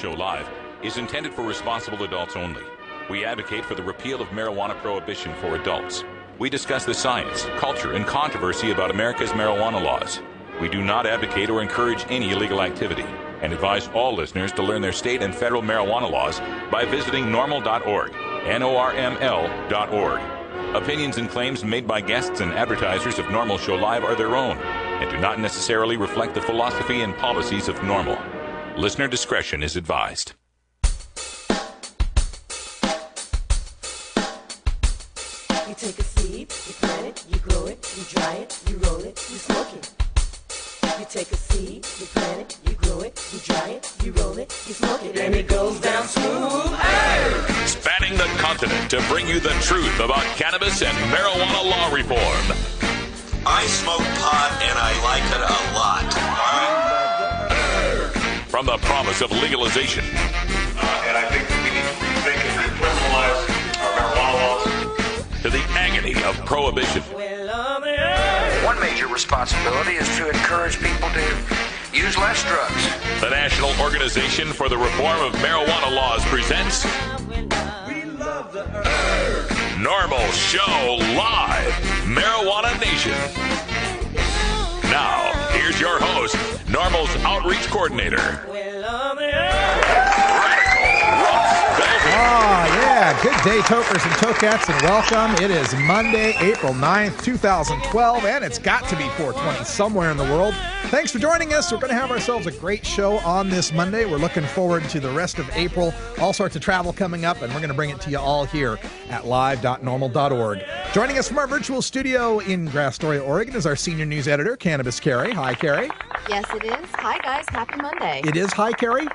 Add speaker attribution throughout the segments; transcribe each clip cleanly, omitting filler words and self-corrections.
Speaker 1: Show Live is intended for responsible adults only. We advocate for the repeal of marijuana prohibition for adults. We discuss the science, culture, and controversy about America's marijuana laws. We do not advocate or encourage any illegal activity and advise all listeners to learn their state and federal marijuana laws by visiting normal.org, NORML.org. Opinions and claims made by guests and advertisers of Normal Show Live are their own and do not necessarily reflect the philosophy and policies of Normal. Listener discretion is advised.
Speaker 2: You take a seed, you plant it, you grow it, you dry it, you roll it, you smoke it. You take a seed, you plant it, you grow it, you dry it, you roll it, you smoke it, and it goes down smooth. Hey!
Speaker 1: Spanning the continent to bring you the truth about cannabis and marijuana law reform.
Speaker 3: I smoke pot and I like it a lot.
Speaker 1: From the promise of legalization.
Speaker 4: And I think we need to rethink and decriminalize our marijuana laws.
Speaker 1: To the agony of prohibition.
Speaker 5: One major responsibility is to encourage people to use less drugs.
Speaker 1: The National Organization for the Reform of Marijuana Laws presents Normal Show Live, Marijuana Nation. Now, here's your host, Normal's Outreach Coordinator, Radical Russ Belvin.
Speaker 6: Yeah. Good day, tokers and tokettes, and welcome. It is Monday, April 9th, 2012, and it's got to be 420 somewhere in the world. Thanks for joining us. We're going to have ourselves a great show on this Monday. We're looking forward to the rest of April. All sorts of travel coming up, and we're going to bring it to you all here at live.normal.org. Joining us from our virtual studio in Astoria, Oregon is our senior news editor, Cannabis Carrie. Hi, Carrie.
Speaker 7: Yes, it is. Hi, guys. Happy Monday.
Speaker 6: It is. Hi, Carrie.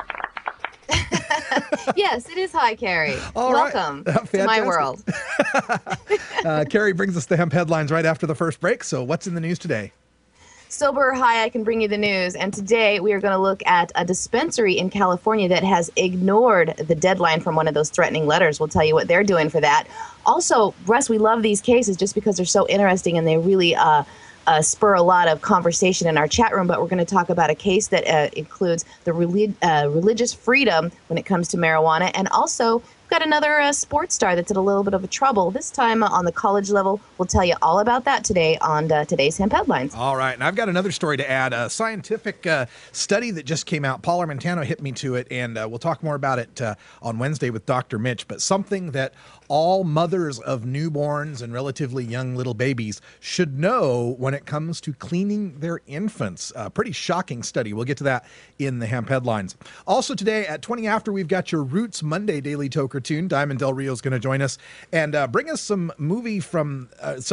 Speaker 7: Yes, it is. Hi, Carrie.
Speaker 6: All
Speaker 7: Welcome to my world.
Speaker 6: Carrie brings us the hemp headlines right after the first break. So what's in the news today?
Speaker 7: Sober High, I can bring you the news. And today we are going to look at a dispensary in California that has ignored the deadline from one of those threatening letters. We'll tell you what they're doing for that. Also, Russ, we love these cases just because they're so interesting and they really spur a lot of conversation in our chat room, but we're going to talk about a case that includes the religious freedom when it comes to marijuana. And also, we've got another sports star that's in a little bit of a trouble, this time on the college level. We'll tell you all about that today on today's Hemp Headlines.
Speaker 6: All right, and I've got another story to add, a scientific study that just came out. Paul Armentano hit me to it, and we'll talk more about it on Wednesday with Dr. Mitch, but something that all mothers of newborns and relatively young little babies should know when it comes to cleaning their infants. A pretty shocking study. We'll get to that in the Hemp Headlines. Also today at 20 after, we've got your Roots Monday Daily Toker Tune. Diamond Del Rio is going to join us and bring us some music from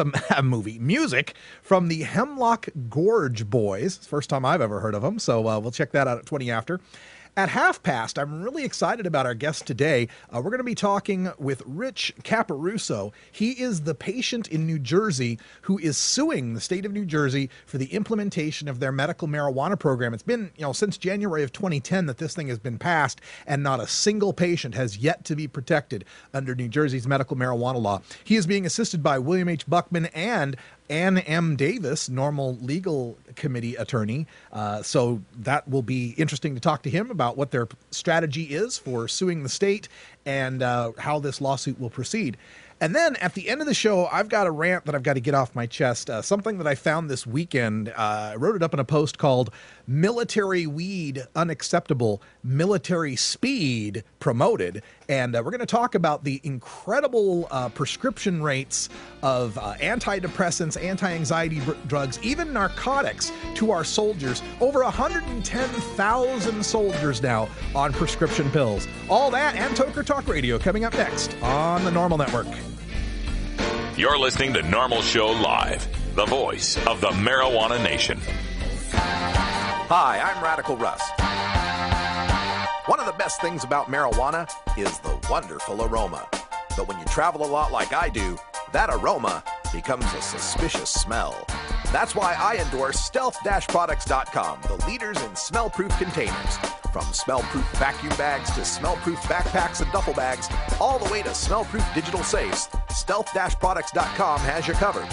Speaker 6: the Hemlock Gorge Boys. First time I've ever heard of them, so we'll check that out at 20 after. At half past, I'm really excited about our guest today. We're going to be talking with Rich Caparuso. He is the patient in New Jersey who is suing the state of New Jersey for the implementation of their medical marijuana program. It's been, since January of 2010 that this thing has been passed, and not a single patient has yet to be protected under New Jersey's medical marijuana law. He is being assisted by William H. Buckman and Ann M. Davis, Normal Legal Committee attorney. So that will be interesting to talk to him about what their strategy is for suing the state and how this lawsuit will proceed. And then at the end of the show, I've got a rant that I've got to get off my chest. Something that I found this weekend. I wrote it up in a post called Military Weed Unacceptable, Military Speed Promoted. And we're going to talk about the incredible prescription rates of antidepressants, anti-anxiety drugs, even narcotics to our soldiers. Over 110,000 soldiers now on prescription pills. All that and Toker Talk Radio coming up next on the Normal Network.
Speaker 1: You're listening to Normal Show Live, the voice of the Marijuana Nation.
Speaker 8: Hi, I'm Radical Russ. One of the best things about marijuana is the wonderful aroma. But when you travel a lot like I do, that aroma becomes a suspicious smell. That's why I endorse Stealth-Products.com, the leaders in smell-proof containers. From smell-proof vacuum bags to smell-proof backpacks and duffel bags, all the way to smell-proof digital safes, Stealth-Products.com has you covered.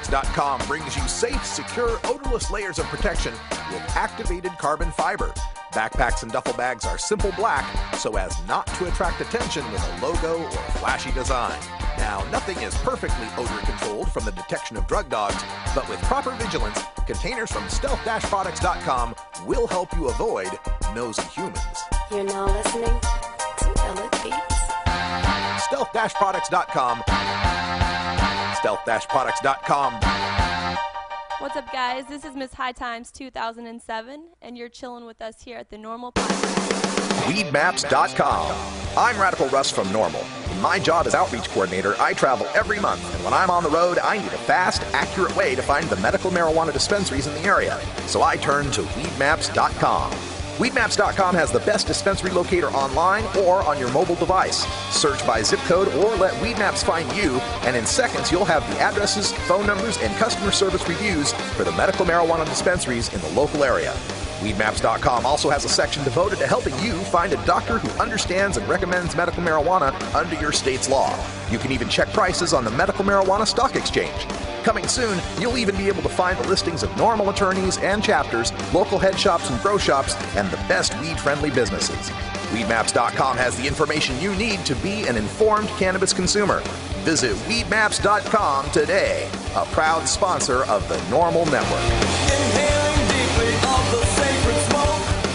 Speaker 8: Stealth-Products.com brings you safe, secure, odorless layers of protection with activated carbon fiber. Backpacks and duffel bags are simple black so as not to attract attention with a logo or flashy design. Now, nothing is perfectly odor controlled from the detection of drug dogs, but with proper vigilance, containers from stealth-products.com will help you avoid nosy humans.
Speaker 2: You're now listening to Elliot Beats.
Speaker 8: Stealth-products.com. Stealth-products.com.
Speaker 9: What's up, guys? This is Miss High Times 2007, and you're chilling with us here at the Normal Podcast.
Speaker 8: Weedmaps.com. I'm Radical Russ from Normal. In my job as outreach coordinator, I travel every month, and when I'm on the road, I need a fast, accurate way to find the medical marijuana dispensaries in the area. So I turn to Weedmaps.com. Weedmaps.com has the best dispensary locator online or on your mobile device. Search by zip code or let Weedmaps find you, and in seconds you'll have the addresses, phone numbers, and customer service reviews for the medical marijuana dispensaries in the local area. Weedmaps.com also has a section devoted to helping you find a doctor who understands and recommends medical marijuana under your state's law. You can even check prices on the Medical Marijuana Stock Exchange. Coming soon, you'll even be able to find the listings of normal attorneys and chapters, local head shops and grow shops, and the best weed-friendly businesses. Weedmaps.com has the information you need to be an informed cannabis consumer. Visit Weedmaps.com today, a proud sponsor of the Normal Network.
Speaker 10: Inhaling deeply of the sacred smoke.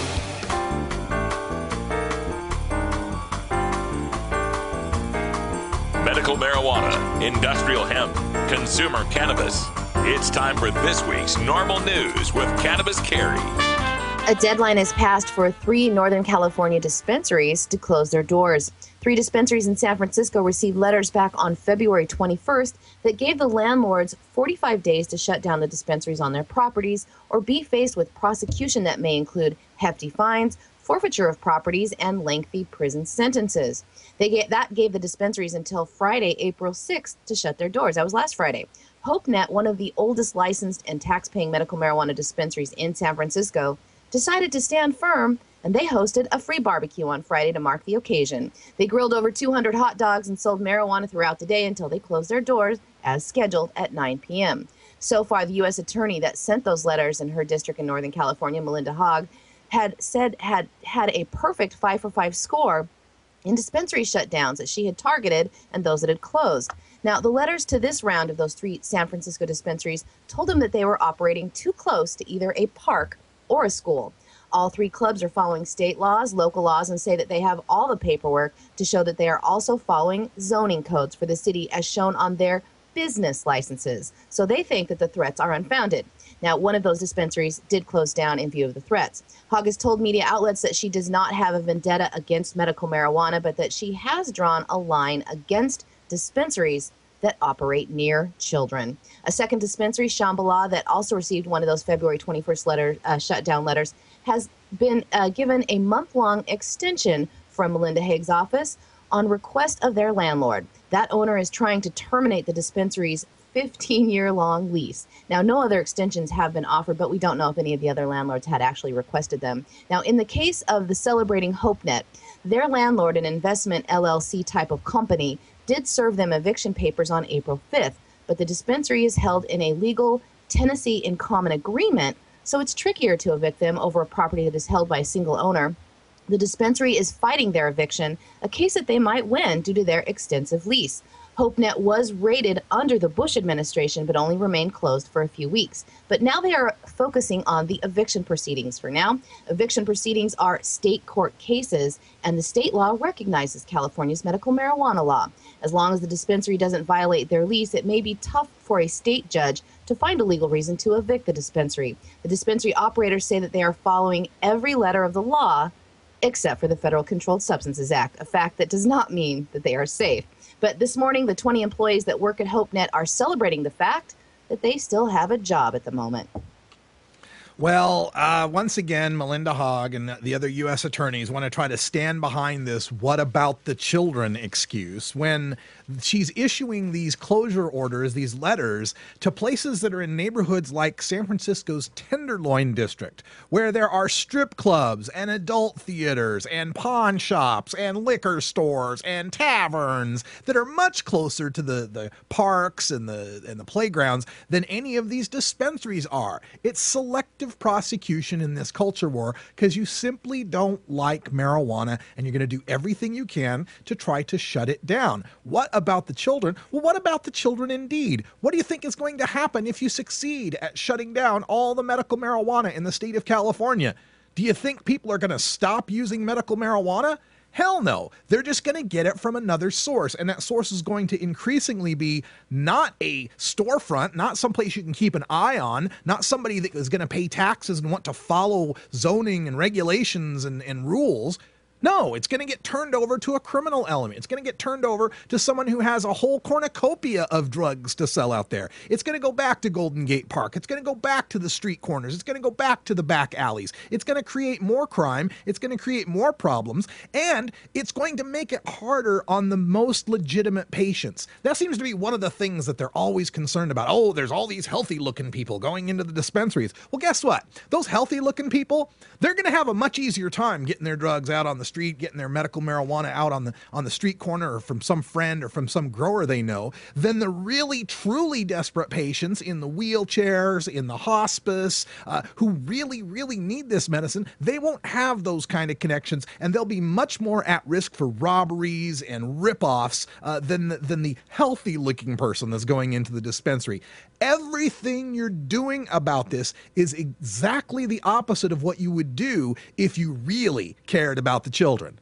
Speaker 1: Medical marijuana, industrial hemp, consumer cannabis. It's time for this week's Normal News with Cannabis Carrie.
Speaker 7: A deadline has passed for 3 Northern California dispensaries to close their doors. 3 dispensaries in San Francisco received letters back on February 21st that gave the landlords 45 days to shut down the dispensaries on their properties or be faced with prosecution that may include hefty fines, forfeiture of properties, and lengthy prison sentences. That gave the dispensaries until Friday, April 6th to shut their doors. That was last Friday. HopeNet, one of the oldest licensed and tax-paying medical marijuana dispensaries in San Francisco, decided to stand firm, and they hosted a free barbecue on Friday to mark the occasion. They grilled over 200 hot dogs and sold marijuana throughout the day until they closed their doors as scheduled at 9 p.m. So far, the U.S. attorney that sent those letters in her district in Northern California, Melinda Haag, had a perfect 5-for-5 score in dispensary shutdowns that she had targeted and those that had closed. Now, the letters to this round of those 3 San Francisco dispensaries told them that they were operating too close to either a park or a school. All 3 clubs are following state laws, local laws, and say that they have all the paperwork to show that they are also following zoning codes for the city as shown on their business licenses. So they think that the threats are unfounded. Now, one of those dispensaries did close down in view of the threats. Haag has told media outlets that she does not have a vendetta against medical marijuana, but that she has drawn a line against dispensaries that operate near children. A second dispensary, Shambhala, that also received one of those February 21st shutdown letters, has been given a month-long extension from Melinda Haag's office on request of their landlord. That owner is trying to terminate the dispensary's 15-year-long lease. Now, no other extensions have been offered, but we don't know if any of the other landlords had actually requested them. Now, in the case of the Celebrating HopeNet, their landlord, an investment LLC type of company, did serve them eviction papers on April 5th, but the dispensary is held in a legal Tennessee in common agreement, so it's trickier to evict them over a property that is held by a single owner. The dispensary is fighting their eviction, a case that they might win due to their extensive lease. HopeNet was raided under the Bush administration, but only remained closed for a few weeks. But now they are focusing on the eviction proceedings for now. Eviction proceedings are state court cases, and the state law recognizes California's medical marijuana law. As long as the dispensary doesn't violate their lease, it may be tough for a state judge to find a legal reason to evict the dispensary. The dispensary operators say that they are following every letter of the law, except for the Federal Controlled Substances Act, a fact that does not mean that they are safe. But this morning, the 20 employees that work at HopeNet are celebrating the fact that they still have a job at the moment.
Speaker 6: Well, once again, Melinda Haag and the other U.S. attorneys want to try to stand behind this "what about the children" excuse when she's issuing these closure orders, these letters, to places that are in neighborhoods like San Francisco's Tenderloin District, where there are strip clubs and adult theaters and pawn shops and liquor stores and taverns that are much closer to the parks and the playgrounds than any of these dispensaries are. It's selective active prosecution in this culture war because you simply don't like marijuana and you're going to do everything you can to try to shut it down. What about the children? Well, what about the children indeed? What do you think is going to happen if you succeed at shutting down all the medical marijuana in the state of California? Do you think people are going to stop using medical marijuana? Hell no. They're just going to get it from another source. And that source is going to increasingly be not a storefront, not someplace you can keep an eye on, not somebody that is going to pay taxes and want to follow zoning and regulations and rules. No, it's going to get turned over to a criminal element. It's going to get turned over to someone who has a whole cornucopia of drugs to sell out there. It's going to go back to Golden Gate Park. It's going to go back to the street corners. It's going to go back to the back alleys. It's going to create more crime. It's going to create more problems. And it's going to make it harder on the most legitimate patients. That seems to be one of the things that they're always concerned about. Oh, there's all these healthy-looking people going into the dispensaries. Well, guess what? Those healthy-looking people, they're going to have a much easier time getting their drugs out on the street, getting their medical marijuana out on the street corner or from some friend or from some grower they know, than the really truly desperate patients in the wheelchairs, in the hospice, who really, really need this medicine. They won't have those kind of connections, and they'll be much more at risk for robberies and ripoffs than the healthy-looking person that's going into the dispensary. Everything you're doing about this is exactly the opposite of what you would do if you really cared about the children.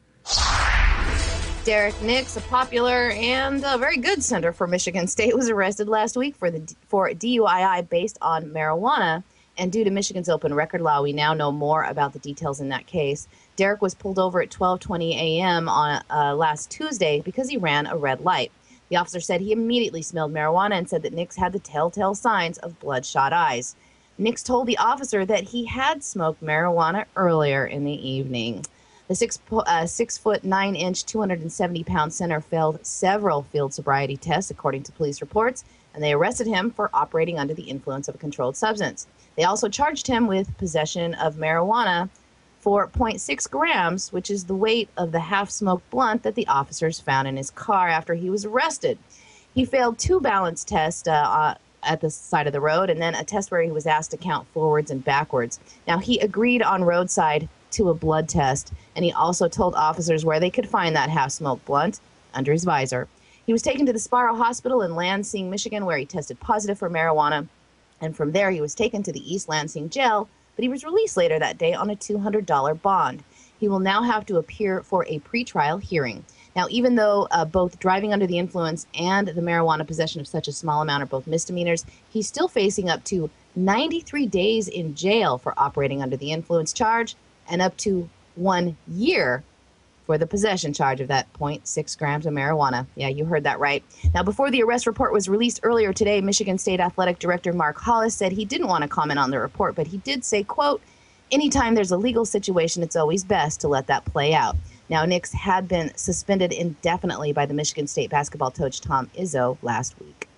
Speaker 7: Derek Nix, a popular and very good senator for Michigan State, was arrested last week for DUI based on marijuana. And due to Michigan's open record law, we now know more about the details in that case. Derek was pulled over at 12:20 a.m. on last Tuesday because he ran a red light. The officer said he immediately smelled marijuana and said that Nix had the telltale signs of bloodshot eyes. Nix told the officer that he had smoked marijuana earlier in the evening. The 6'9", 270-pound center failed several field sobriety tests, according to police reports, and they arrested him for operating under the influence of a controlled substance. They also charged him with possession of marijuana for 0.6 grams, which is the weight of the half-smoked blunt that the officers found in his car after he was arrested. He failed 2 balance tests at the side of the road, and then a test where he was asked to count forwards and backwards. Now, he agreed on roadside to a blood test, and he also told officers where they could find that half-smoked blunt under his visor. He was taken to the Sparrow Hospital in Lansing, Michigan, where he tested positive for marijuana, and from there he was taken to the East Lansing jail, but he was released later that day on a $200 bond. He will now have to appear for a pretrial hearing. Now, even though both driving under the influence and the marijuana possession of such a small amount are both misdemeanors, he's still facing up to 93 days in jail for operating under the influence charge and up to 1 year for the possession charge of that 0.6 grams of marijuana. Yeah, you heard that right. Now, before the arrest report was released earlier today, Michigan State Athletic Director Mark Hollis said he didn't want to comment on the report, but he did say, quote, "Anytime there's a legal situation, it's always best to let that play out." Now, Nix had been suspended indefinitely by the Michigan State basketball coach Tom Izzo last week.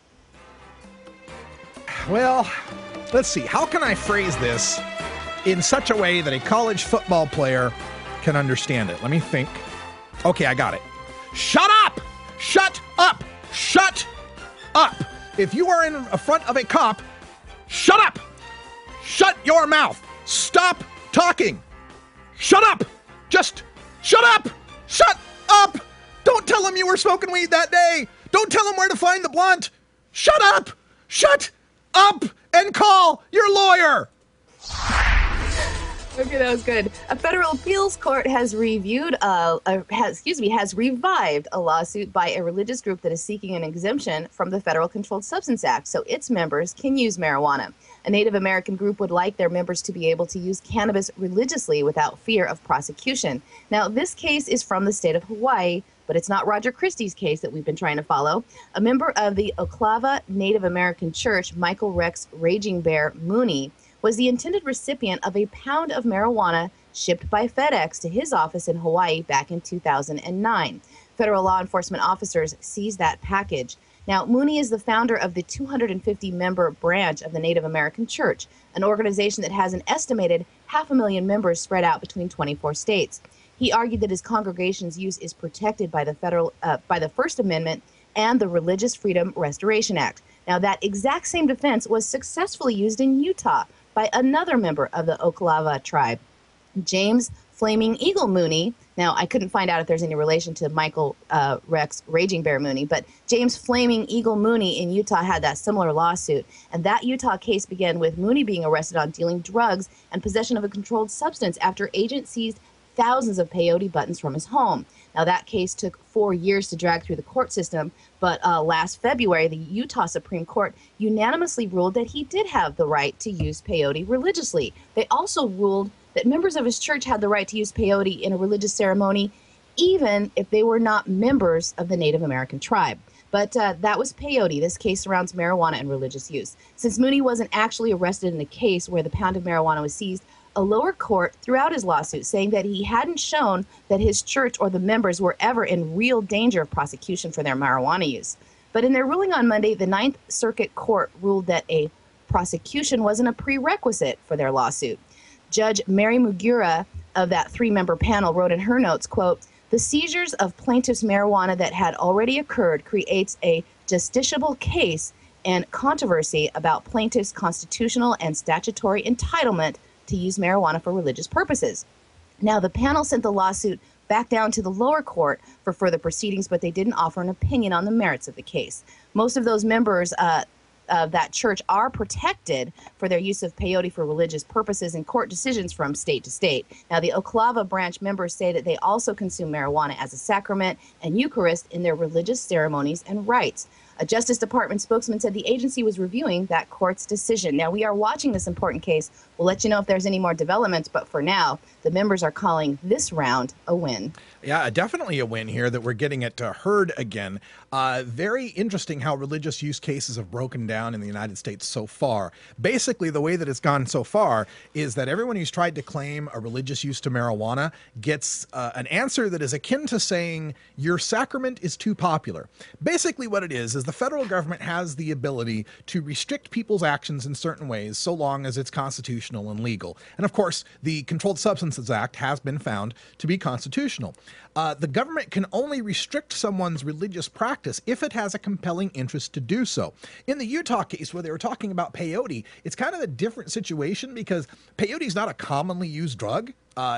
Speaker 6: Well, let's see. How can I phrase this in such a way that a college football player can understand it? Let me think. Okay, I got it. Shut up! Shut up! Shut up! If you are in front of a cop, shut up! Shut your mouth! Stop talking! Shut up! Just shut up! Shut up! Don't tell him you were smoking weed that day! Don't tell him where to find the blunt! Shut up! Shut up! And call your lawyer!
Speaker 7: Okay, that was good. A federal appeals court has revived a lawsuit by a religious group that is seeking an exemption from the Federal Controlled Substance Act so its members can use marijuana. A Native American group would like their members to be able to use cannabis religiously without fear of prosecution. Now, this case is from the state of Hawaii, but it's not Roger Christie's case that we've been trying to follow. A member of the Oklahoma Native American Church, Michael Rex Raging Bear Mooney, was the intended recipient of a pound of marijuana shipped by FedEx to his office in Hawaii back in 2009. Federal law enforcement officers seized that package. Now, Mooney is the founder of the 250-member branch of the Native American Church, an organization that has an estimated 500,000 members spread out between 24 states. He argued that his congregation's use is protected by the First Amendment and the Religious Freedom Restoration Act. Now, that exact same defense was successfully used in Utah, by another member of the Okalava tribe, James Flaming Eagle Mooney. Now, I couldn't find out if there's any relation to Michael Rex Raging Bear Mooney, but James Flaming Eagle Mooney in Utah had that similar lawsuit. And that Utah case began with Mooney being arrested on dealing drugs and possession of a controlled substance after agents seized thousands of peyote buttons from his home. Now, that case took 4 years to drag through the court system, but last February, the Utah Supreme Court unanimously ruled that he did have the right to use peyote religiously. They also ruled that members of his church had the right to use peyote in a religious ceremony, even if they were not members of the Native American tribe. But that was peyote. This case surrounds marijuana and religious use. Since Mooney wasn't actually arrested in a case where the pound of marijuana was seized, a lower court threw out his lawsuit, saying that he hadn't shown that his church or the members were ever in real danger of prosecution for their marijuana use. But in their ruling on Monday, the Ninth Circuit Court ruled that a prosecution wasn't a prerequisite for their lawsuit. Judge Mary Mugura of that 3-member panel wrote in her notes, quote, "The seizures of plaintiff's marijuana that had already occurred creates a justiciable case and controversy about plaintiff's constitutional and statutory entitlement to use marijuana for religious purposes." Now, the panel sent the lawsuit back down to the lower court for further proceedings, but they didn't offer an opinion on the merits of the case. Most of those members of that church are protected for their use of peyote for religious purposes in court decisions from state to state. Now, the Okalava branch members say that they also consume marijuana as a sacrament and Eucharist in their religious ceremonies and rites. A Justice Department spokesman said the agency was reviewing that court's decision. Now, we are watching this important case. We'll let you know if there's any more developments, but for now, the members are calling this round a win.
Speaker 6: Yeah, definitely a win here that we're getting it heard again. Very interesting how religious use cases have broken down in the United States so far. Basically, the way that it's gone so far is that everyone who's tried to claim a religious use to marijuana gets an answer that is akin to saying your sacrament is too popular. Basically, what it is the federal government has the ability to restrict people's actions in certain ways so long as it's constitutional and legal. And of course, the Controlled Substances Act has been found to be constitutional. The government can only restrict someone's religious practice if it has a compelling interest to do so. In the Utah case where they were talking about peyote, it's kind of a different situation because peyote is not a commonly used drug.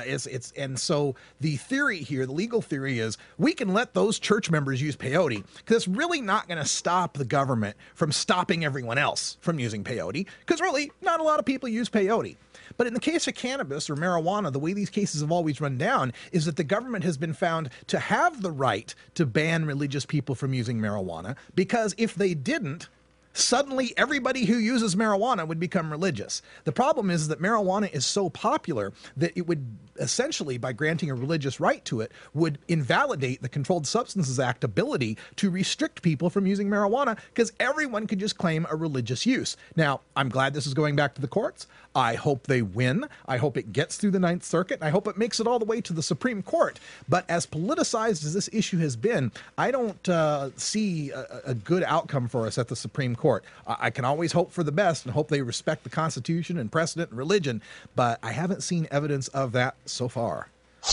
Speaker 6: And so the theory here, the legal theory is we can let those church members use peyote because it's really not going to stop the government from stopping everyone else from using peyote because really not a lot of people use peyote. But in the case of cannabis or marijuana, the way these cases have always run down is that the government has been found to have the right to ban religious people from using marijuana because if they didn't, suddenly everybody who uses marijuana would become religious. The problem is that marijuana is so popular that it would essentially, by granting a religious right to it, would invalidate the Controlled Substances Act ability to restrict people from using marijuana because everyone could just claim a religious use. Now, I'm glad this is going back to the courts. I hope they win. I hope it gets through the Ninth Circuit. And I hope it makes it all the way to the Supreme Court. But as politicized as this issue has been, I don't see a good outcome for us at the Supreme Court. I can always hope for the best and hope they respect the Constitution and precedent and religion, but I haven't seen evidence of that so far.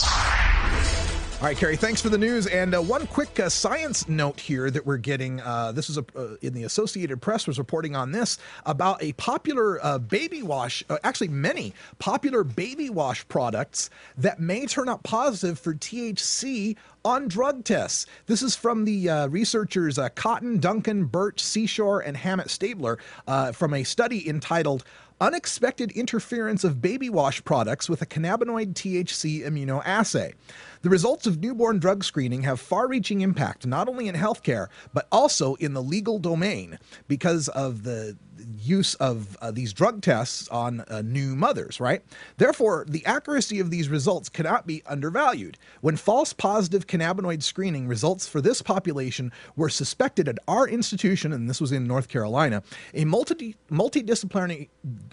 Speaker 6: All right, Carrie, thanks for the news. And one quick science note here that we're getting. This is in the Associated Press was reporting on this about a popular baby wash, actually many popular baby wash products that may turn out positive for THC on drug tests. This is from the researchers Cotton, Duncan, Birch, Seashore, and Hammett Stabler from a study entitled Unexpected Interference of Baby Wash Products with a Cannabinoid THC Immunoassay. The results of newborn drug screening have far-reaching impact not only in healthcare, but also in the legal domain because of the use of these drug tests on new mothers, right? Therefore, the accuracy of these results cannot be undervalued. When false positive cannabinoid screening results for this population were suspected at our institution, and this was in North Carolina, a multidisciplinary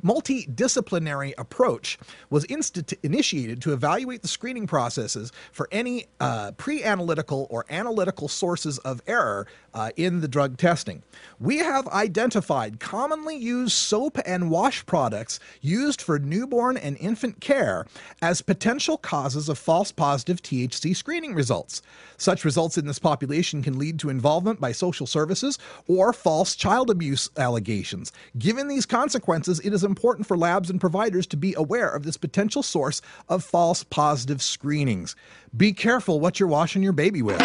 Speaker 6: approach was initiated to evaluate the screening processes for any pre-analytical or analytical sources of error in the drug testing. We have identified commonly commonly used soap and wash products used for newborn and infant care as potential causes of false positive THC screening results. Such results in this population can lead to involvement by social services or false child abuse allegations. Given these consequences, it is important for labs and providers to be aware of this potential source of false positive screenings. Be careful what you're washing your baby with.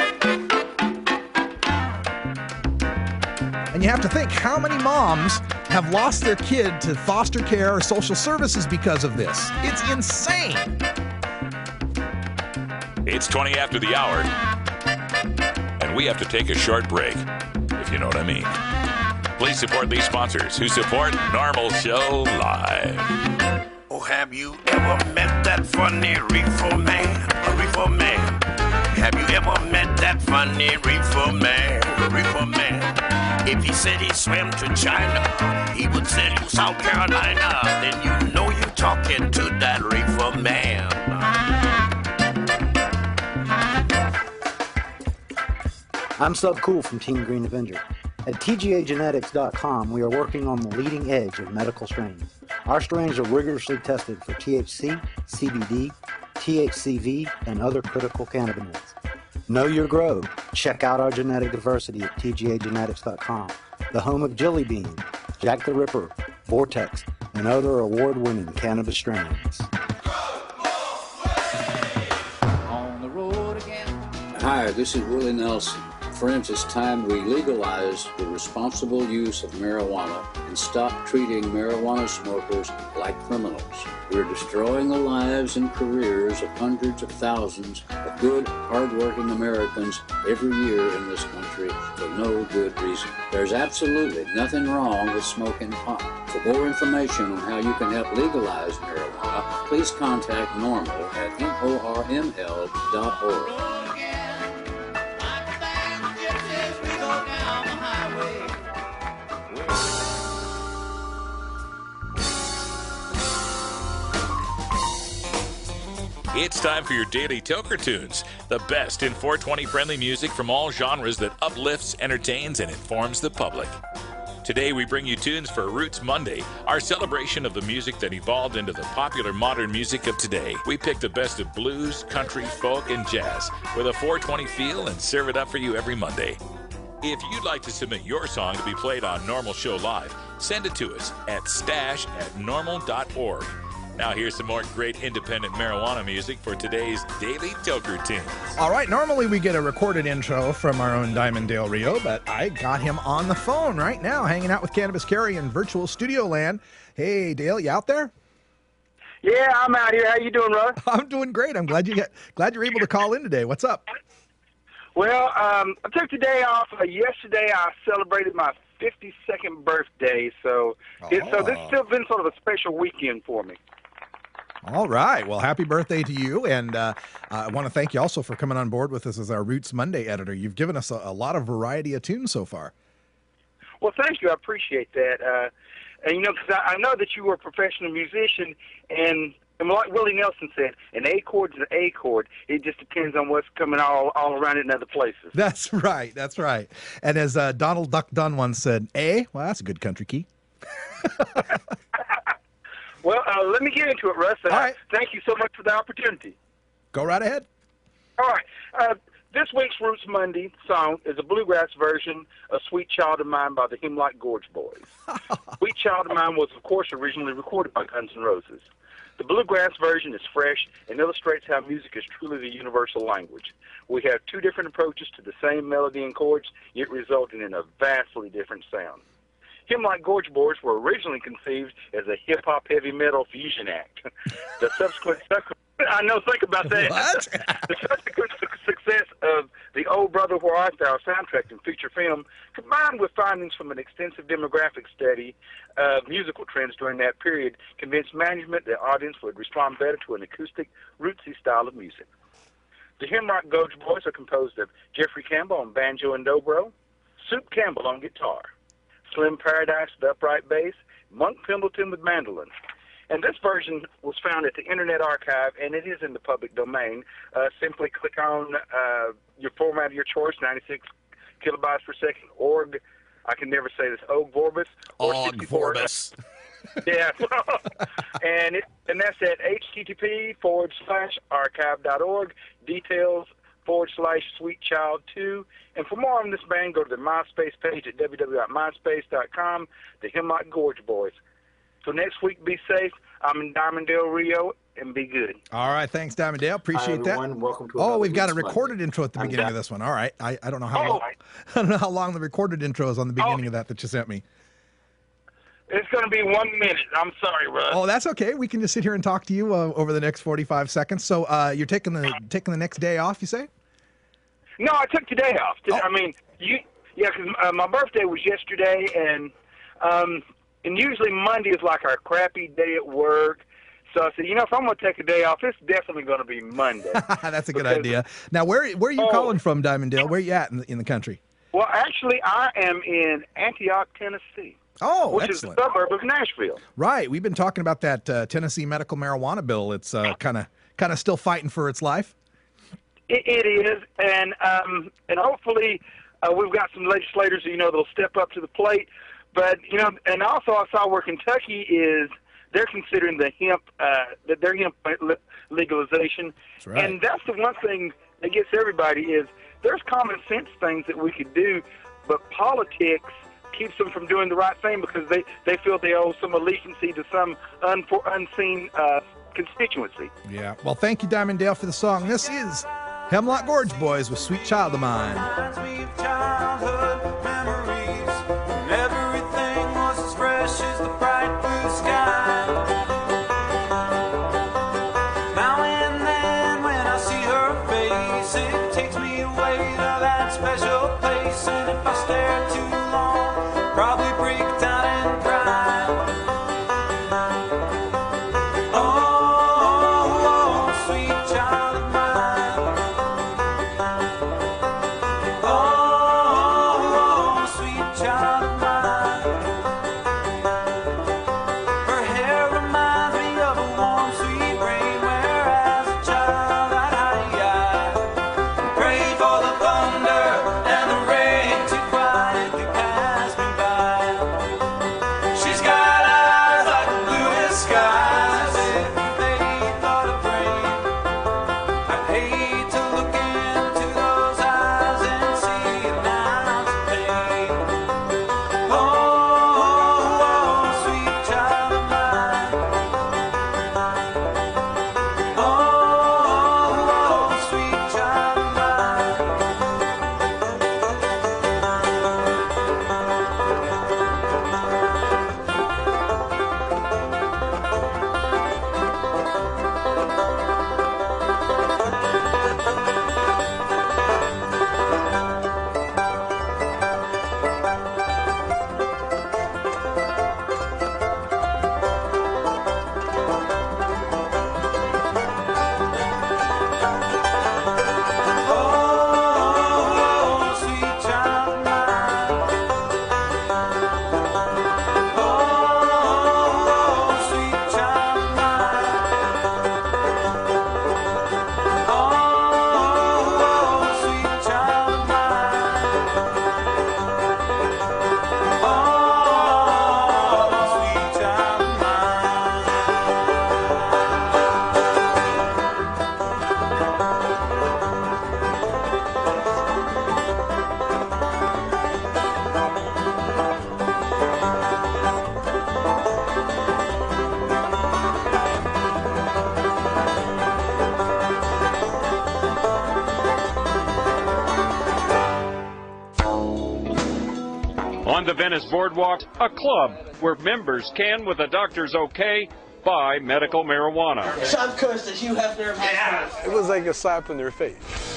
Speaker 6: And you have to think, how many moms have lost their kid to foster care or social services because of this? It's insane.
Speaker 1: It's 20 after the hour, and we have to take a short break, if you know what I mean. Please support these sponsors who support Normal Show Live.
Speaker 3: Oh, have you ever met that funny reefer man? A reefer man. Have you ever met that funny reefer man? A reefer man. If he said he swam to China, he would sell you South Carolina. Then you know you're talking to that reefer man.
Speaker 11: I'm Sub Cool from Team Green Avenger. At TGAgenetics.com, we are working on the leading edge of medical strains. Our strains are rigorously tested for THC, CBD, THCV, and other critical cannabinoids. Know your grow. Check out our genetic diversity at TGAgenetics.com, the home of Jelly Bean, Jack the Ripper, Vortex, and other award-winning cannabis strains.
Speaker 12: On the road again. Hi, this is Willie Nelson. Friends, it's time we legalize the responsible use of marijuana and stop treating marijuana smokers like criminals. We're destroying the lives and careers of hundreds of thousands of good, hardworking Americans every year in this country for no good reason. There's absolutely nothing wrong with smoking pot. For more information on how you can help legalize marijuana, please contact NORML at norml.org.
Speaker 1: It's time for your daily Toker Tunes, the best in 420 friendly music from all genres that uplifts, entertains, and informs the public. Today we bring you tunes for Roots Monday, our celebration of the music that evolved into the popular modern music of today. We pick the best of blues, country, folk, and jazz with a 420 feel and serve it up for you every Monday. If you'd like to submit your song to be played on Normal Show Live, send it to us at stash@normal.org. Now here's some more great independent marijuana music for today's Daily Toker Tunes.
Speaker 6: All right, normally we get a recorded intro from our own Diamond Dale Rio, but I got him on the phone right now, hanging out with Cannabis Carry in virtual studio land. Hey, Dale, you out there?
Speaker 13: Yeah, I'm out here. How you doing, Russ?
Speaker 6: I'm doing great. I'm glad you're able to call in today. What's up?
Speaker 13: Well, I took today off. Yesterday I celebrated my 52nd birthday, so this has still been sort of a special weekend for me.
Speaker 6: All right. Well, happy birthday to you. And I want to thank you also for coming on board with us as our Roots Monday editor. You've given us a lot of variety of tunes so far.
Speaker 13: Well, thank you. I appreciate that. And, you know, because I know that you were a professional musician, and like Willie Nelson said, an A chord's an A chord. It just depends on what's coming all around it in other places.
Speaker 6: That's right. That's right. And as Donald Duck Dunn once said, A, well, that's a good country key.
Speaker 13: Well, let me get into it, Russ.
Speaker 6: All right.
Speaker 13: Thank you so much for the opportunity.
Speaker 6: Go right ahead.
Speaker 13: All right. This week's Roots Monday song is a bluegrass version of Sweet Child of Mine by the Hemlock Gorge Boys. Sweet Child of Mine was, of course, originally recorded by Guns N' Roses. The bluegrass version is fresh and illustrates how music is truly the universal language. We have two different approaches to the same melody and chords, yet resulting in a vastly different sound. Hemlock Gorge Boys were originally conceived as a hip-hop heavy metal fusion act. The subsequent I know, think about that.
Speaker 6: What?
Speaker 13: The subsequent success of the Old Brother Where Art Thou soundtrack and feature film, combined with findings from an extensive demographic study of musical trends during that period, convinced management the audience would respond better to an acoustic, rootsy style of music. The Hemlock Gorge Boys are composed of Jeffrey Campbell on banjo and dobro, Soup Campbell on guitar, Slim Paradise with upright bass, Monk Pendleton with mandolin. And this version was found at the Internet Archive, and it is in the public domain. Simply click on your format of your choice, 96 kilobytes per second, org, I can never say this, Og Vorbis. Or
Speaker 6: Og
Speaker 13: 64.
Speaker 6: Vorbis.
Speaker 13: Yeah. and that's at http:/archive.org. Details/Sweet Child 2. And for more on this band, go to the MySpace page at www.myspace.com, the Hemlock Gorge Boys. So next week, be safe. I'm in Diamond Del Rio, and be good.
Speaker 6: All right, thanks, Diamond Dale. Appreciate that.
Speaker 11: Welcome to
Speaker 6: Oh, we've got a
Speaker 11: week's
Speaker 6: recorded intro at the beginning of this one. All right, I don't know how long, I don't know how long the recorded intro is on the beginning of that you sent me.
Speaker 13: It's going to be 1 minute. I'm sorry, Russ.
Speaker 6: Oh, that's okay. We can just sit here and talk to you over the next 45 seconds. So you're taking the next day off, you say?
Speaker 13: No, I took today off. I mean, because my birthday was yesterday, and usually Monday is like our crappy day at work. So I said, if I'm going to take a day off, it's definitely going to be Monday.
Speaker 6: That's a good idea. Now, where are you calling from, Diamond Dale? Where are you at in the country?
Speaker 13: Well, actually, I am in Antioch, Tennessee.
Speaker 6: Oh,
Speaker 13: which
Speaker 6: excellent.
Speaker 13: is a suburb of Nashville.
Speaker 6: Right. We've been talking about that Tennessee medical marijuana bill. It's kind of still fighting for its life.
Speaker 13: It is, and hopefully we've got some legislators that'll step up to the plate. But and also I saw where Kentucky is. They're considering their hemp legalization.
Speaker 6: That's right.
Speaker 13: And that's the one thing that gets everybody is there's common sense things that we could do, but politics keeps them from doing the right thing because they feel they owe some allegiance to some unseen constituency.
Speaker 6: Yeah. Well, thank you, Diamond Dale, for the song. This is Hemlock Gorge Boys with Sweet Child of Mine.
Speaker 10: Childhood memories, and everything was as fresh as the bright blue sky. Now and then when I see her face, it takes me away to that special place. And if I stare too long, probably break down and cry. Oh, sweet child of mine. Oh, sweet child of mine. Her hair reminds me of a warm, sweet rain, whereas a child I'd hide. Prayed for the thunder and the rain to quietly pass me by. She's got eyes like the bluest skies, as if they thought of rain. I'd hate to look into those eyes and see an ounce of pain. Oh, sweet child of mine. Oh, sweet child of mine. Oh, sweet child of mine. Oh, sweet child of mine. Oh, sweet child of mine. Oh, sweet child of mine.
Speaker 14: On the Venice Boardwalk, a club where members can, with a doctor's okay, buy medical marijuana.
Speaker 15: Sean Kurz, the Hugh Hefner of
Speaker 16: It was like a slap in their face.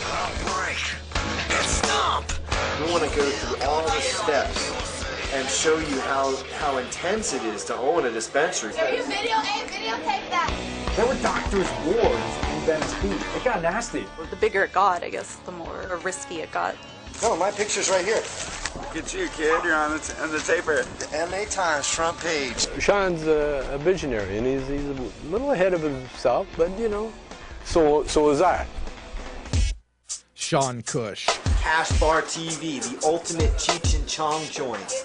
Speaker 17: We want to go through all the steps and show you how intense it is to own a dispensary.
Speaker 15: videotape that.
Speaker 18: There were doctors' wards in Venice Beach. It got nasty.
Speaker 19: The bigger it got, I guess, the more risky it got.
Speaker 17: No, my picture's right here.
Speaker 20: Look at you, kid. You're on the paper.
Speaker 17: The MA Times front page.
Speaker 16: Sean's a visionary, and he's a little ahead of himself, but so is I.
Speaker 6: Sean Cush.
Speaker 17: Cash Bar TV, the ultimate Cheech and Chong joint.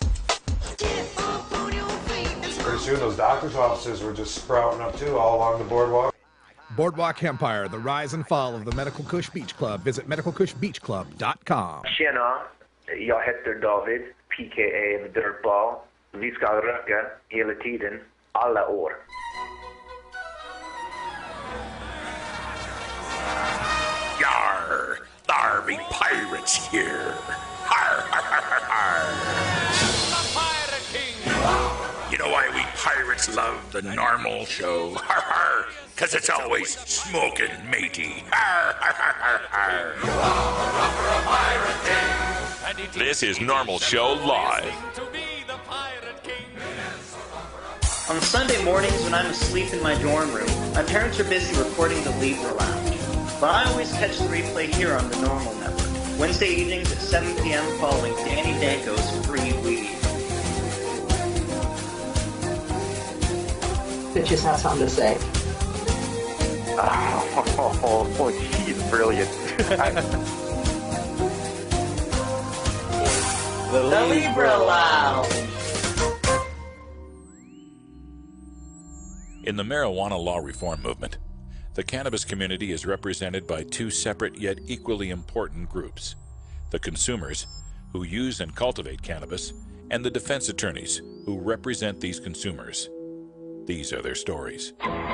Speaker 4: Pretty soon those doctor's offices were just sprouting up too, all along the boardwalk.
Speaker 6: Boardwalk Empire, the rise and fall of the Medical Kush Beach Club. Visit medicalkushbeachclub.com.
Speaker 21: Tjena, jag heter David, PKA The Dirtball. Vi ska röka hela tiden, alla år.
Speaker 3: Yarr! There be pirates here. Har, har, har, har, har. You know why we pirates love the normal show? Har, har. 'Cause it's always smoking matey. Har, har, har, har, har.
Speaker 1: This is Normal Show Live.
Speaker 22: On Sunday mornings when I'm asleep in my dorm room, my parents are busy recording the Libra Lounge. But I always catch the replay here on the Normal Network. Wednesday evenings at 7 p.m. following Danny Danko's Free Weed.
Speaker 2: That just has something to say.
Speaker 21: Oh, she's brilliant.
Speaker 22: The Libra Lounge.
Speaker 1: In the marijuana law reform movement, the cannabis community is represented by two separate yet equally important groups: the consumers, who use and cultivate cannabis, and the defense attorneys, who represent these consumers. These are their stories.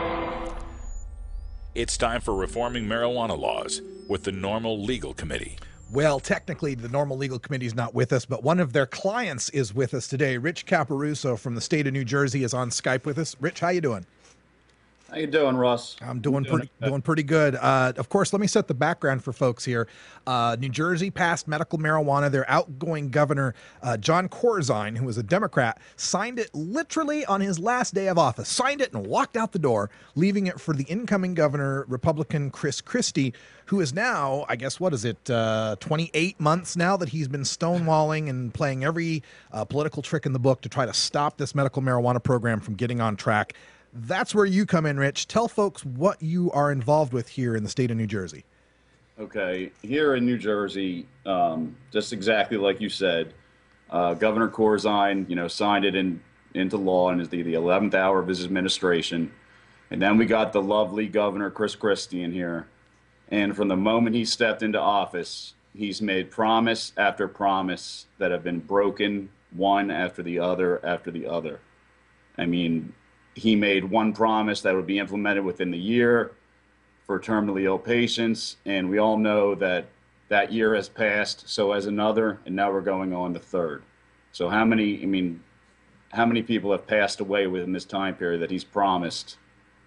Speaker 1: It's time for reforming marijuana laws with the Normal Legal Committee.
Speaker 6: Well, technically, the Normal Legal Committee is not with us, but one of their clients is with us today. Rich Caparuso from the state of New Jersey is on Skype with us. Rich, how you doing?
Speaker 23: How you doing, Russ?
Speaker 6: I'm doing pretty good. Of course, let me set the background for folks here. New Jersey passed medical marijuana. Their outgoing governor, John Corzine, who was a Democrat, signed it literally on his last day of office. Signed it and walked out the door, leaving it for the incoming governor, Republican Chris Christie, who is now, I guess, 28 months now that he's been stonewalling and playing every political trick in the book to try to stop this medical marijuana program from getting on track. That's where you come in, Rich. Tell folks what you are involved with here in the state of New Jersey.
Speaker 23: Okay, here in New Jersey, just exactly like you said, Governor Corzine, signed it into law and is the 11th hour of his administration. And then we got the lovely Governor Chris Christie in here. And from the moment he stepped into office, he's made promise after promise that have been broken one after the other after the other. I mean, he made one promise that would be implemented within the year for terminally ill patients, and we all know that that year has passed, so has another, and now we're going on the third. So how many people have passed away within this time period that he's promised,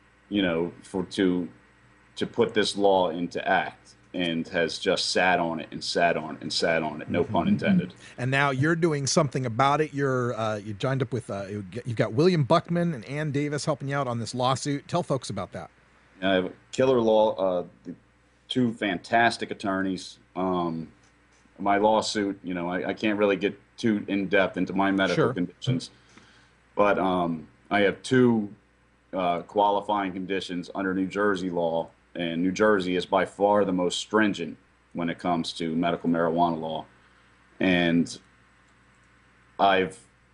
Speaker 23: to put this law into act, and has just sat on it and sat on it and sat on it, no pun intended.
Speaker 6: And now you're doing something about it. You joined up with, you've got William Buckman and Ann Davis helping you out on this lawsuit. Tell folks about that.
Speaker 23: I have Killer Law, two fantastic attorneys. My lawsuit, I can't really get too in-depth into my medical conditions, but I have two qualifying conditions under New Jersey law. And New Jersey is by far the most stringent when it comes to medical marijuana law. And I've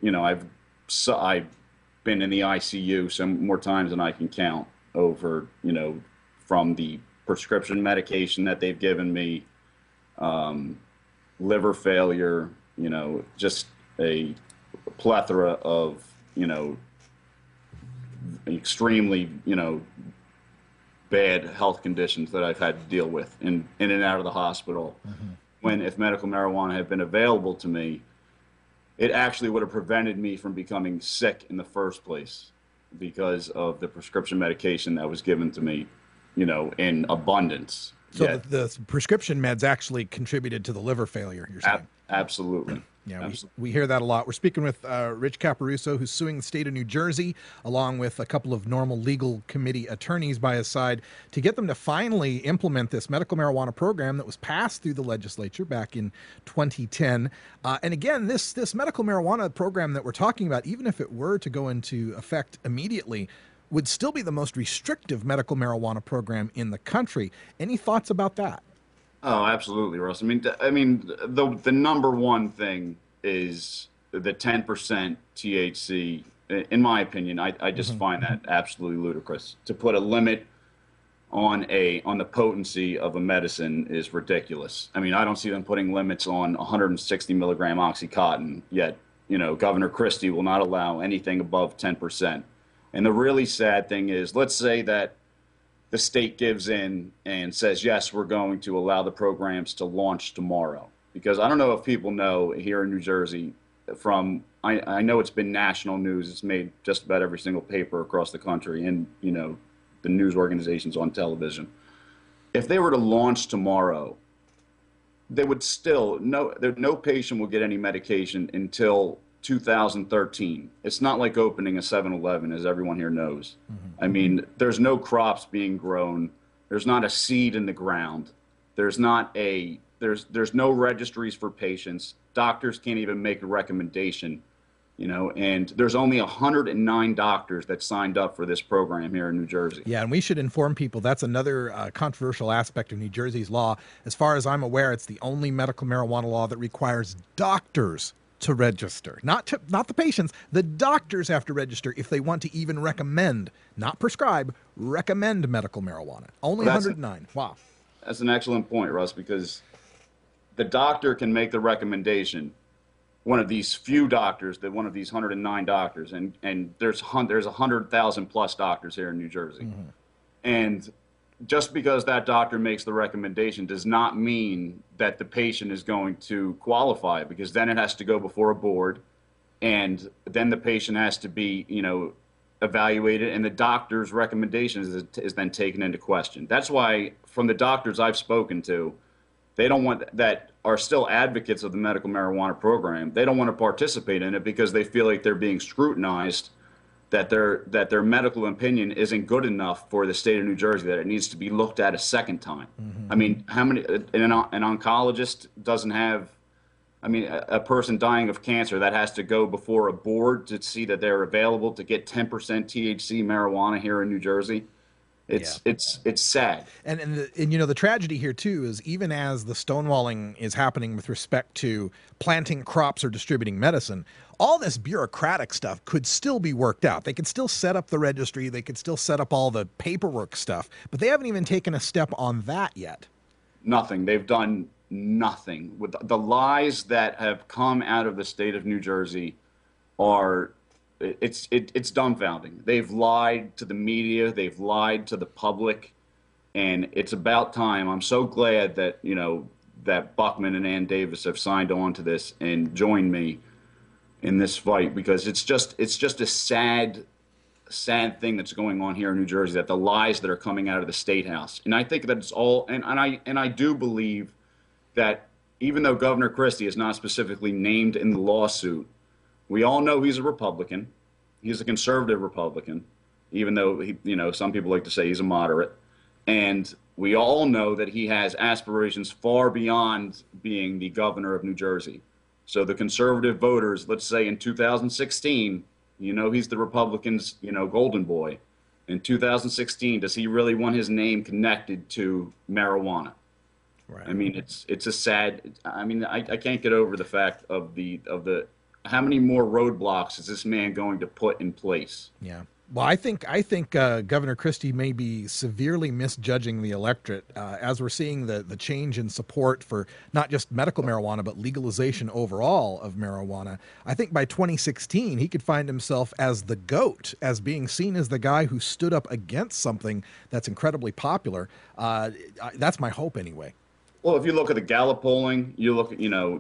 Speaker 23: been in the ICU some more times than I can count over, from the prescription medication that they've given me, liver failure, just a plethora of, extremely, bad health conditions that I've had to deal with in and out of the hospital. When if medical marijuana had been available to me, it actually would have prevented me from becoming sick in the first place because of the prescription medication that was given to me, in abundance.
Speaker 6: So the prescription meds actually contributed to the liver failure, you're saying?
Speaker 23: Absolutely.
Speaker 6: Yeah, we hear that a lot. We're speaking with Rich Caparuso, who's suing the state of New Jersey, along with a couple of Normal Legal Committee attorneys by his side, to get them to finally implement this medical marijuana program that was passed through the legislature back in 2010. And again, this medical marijuana program that we're talking about, even if it were to go into effect immediately, would still be the most restrictive medical marijuana program in the country. Any thoughts about that?
Speaker 23: Oh, absolutely, Russ. I mean, the number one thing is the 10% THC. In my opinion, I just find that absolutely ludicrous. To put a limit on the potency of a medicine is ridiculous. I mean, I don't see them putting limits on 160 milligram OxyContin, yet, Governor Christie will not allow anything above 10%. And the really sad thing is, let's say that the state gives in and says, yes, we're going to allow the programs to launch tomorrow. Because I don't know if people know here in New Jersey, I know it's been national news. It's made just about every single paper across the country and, the news organizations on television. If they were to launch tomorrow, they would still, no patient will get any medication until 2013. It's not like opening a 7-Eleven, as everyone here knows. I mean, there's no crops being grown. There's not a seed in the ground. There's no registries for patients. Doctors can't even make a recommendation, and there's only 109 doctors that signed up for this program here in New Jersey.
Speaker 6: Yeah, and we should inform people that's another controversial aspect of New Jersey's law. As far as I'm aware, it's the only medical marijuana law that requires doctors to register, not the patients. The doctors have to register if they want to even recommend, not prescribe, recommend medical marijuana. Only 109. Wow.
Speaker 23: That's an excellent point, Russ, because the doctor can make the recommendation. One of these few doctors, one of these 109 doctors, and there's 100,000 plus doctors here in New Jersey. And just because that doctor makes the recommendation does not mean that the patient is going to qualify, because then it has to go before a board, and then the patient has to be, evaluated, and the doctor's recommendation is then taken into question. That's why, from the doctors I've spoken to, they don't want that are still advocates of the medical marijuana program. They don't want to participate in it because they feel like they're being scrutinized, that their medical opinion isn't good enough for the state of New Jersey, that it needs to be looked at a second time. I mean, how many an oncologist doesn't have? I mean, a person dying of cancer that has to go before a board to see that they're available to get 10% THC marijuana here in New Jersey. It's sad.
Speaker 6: And the tragedy here too is, even as the stonewalling is happening with respect to planting crops or distributing medicine, all this bureaucratic stuff could still be worked out. They could still set up the registry, they could still set up all the paperwork stuff, but they haven't even taken a step on that yet.
Speaker 23: Nothing. They've done nothing. With the lies that have come out of the state of New Jersey it's dumbfounding. They've lied to the media, they've lied to the public, and it's about time. I'm so glad that that Buckman and Ann Davis have signed on to this and joined me in this fight, because it's just a sad thing that's going on here in New Jersey, that the lies that are coming out of the State House. And I think that it's all, and I do believe that even though Governor Christie is not specifically named in the lawsuit, we all know he's a Republican. He's a conservative Republican, even though some people like to say he's a moderate. And we all know that he has aspirations far beyond being the governor of New Jersey. So the conservative voters, let's say in 2016, he's the Republicans', golden boy. In 2016, does he really want his name connected to marijuana? Right. I mean, it's a sad. I mean, I can't get over the fact of the how many more roadblocks is this man going to put in place?
Speaker 6: Yeah. Well, I think Governor Christie may be severely misjudging the electorate as we're seeing the change in support for not just medical marijuana, but legalization overall of marijuana. I think by 2016, he could find himself as the GOAT, as being seen as the guy who stood up against something that's incredibly popular. That's my hope anyway.
Speaker 23: Well, if you look at the Gallup polling, you look at,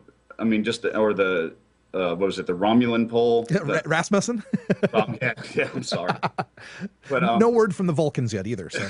Speaker 23: what was it, the Romulan poll?
Speaker 6: Rasmussen?
Speaker 23: Yeah, I'm sorry. But,
Speaker 6: no word from the Vulcans yet either. So.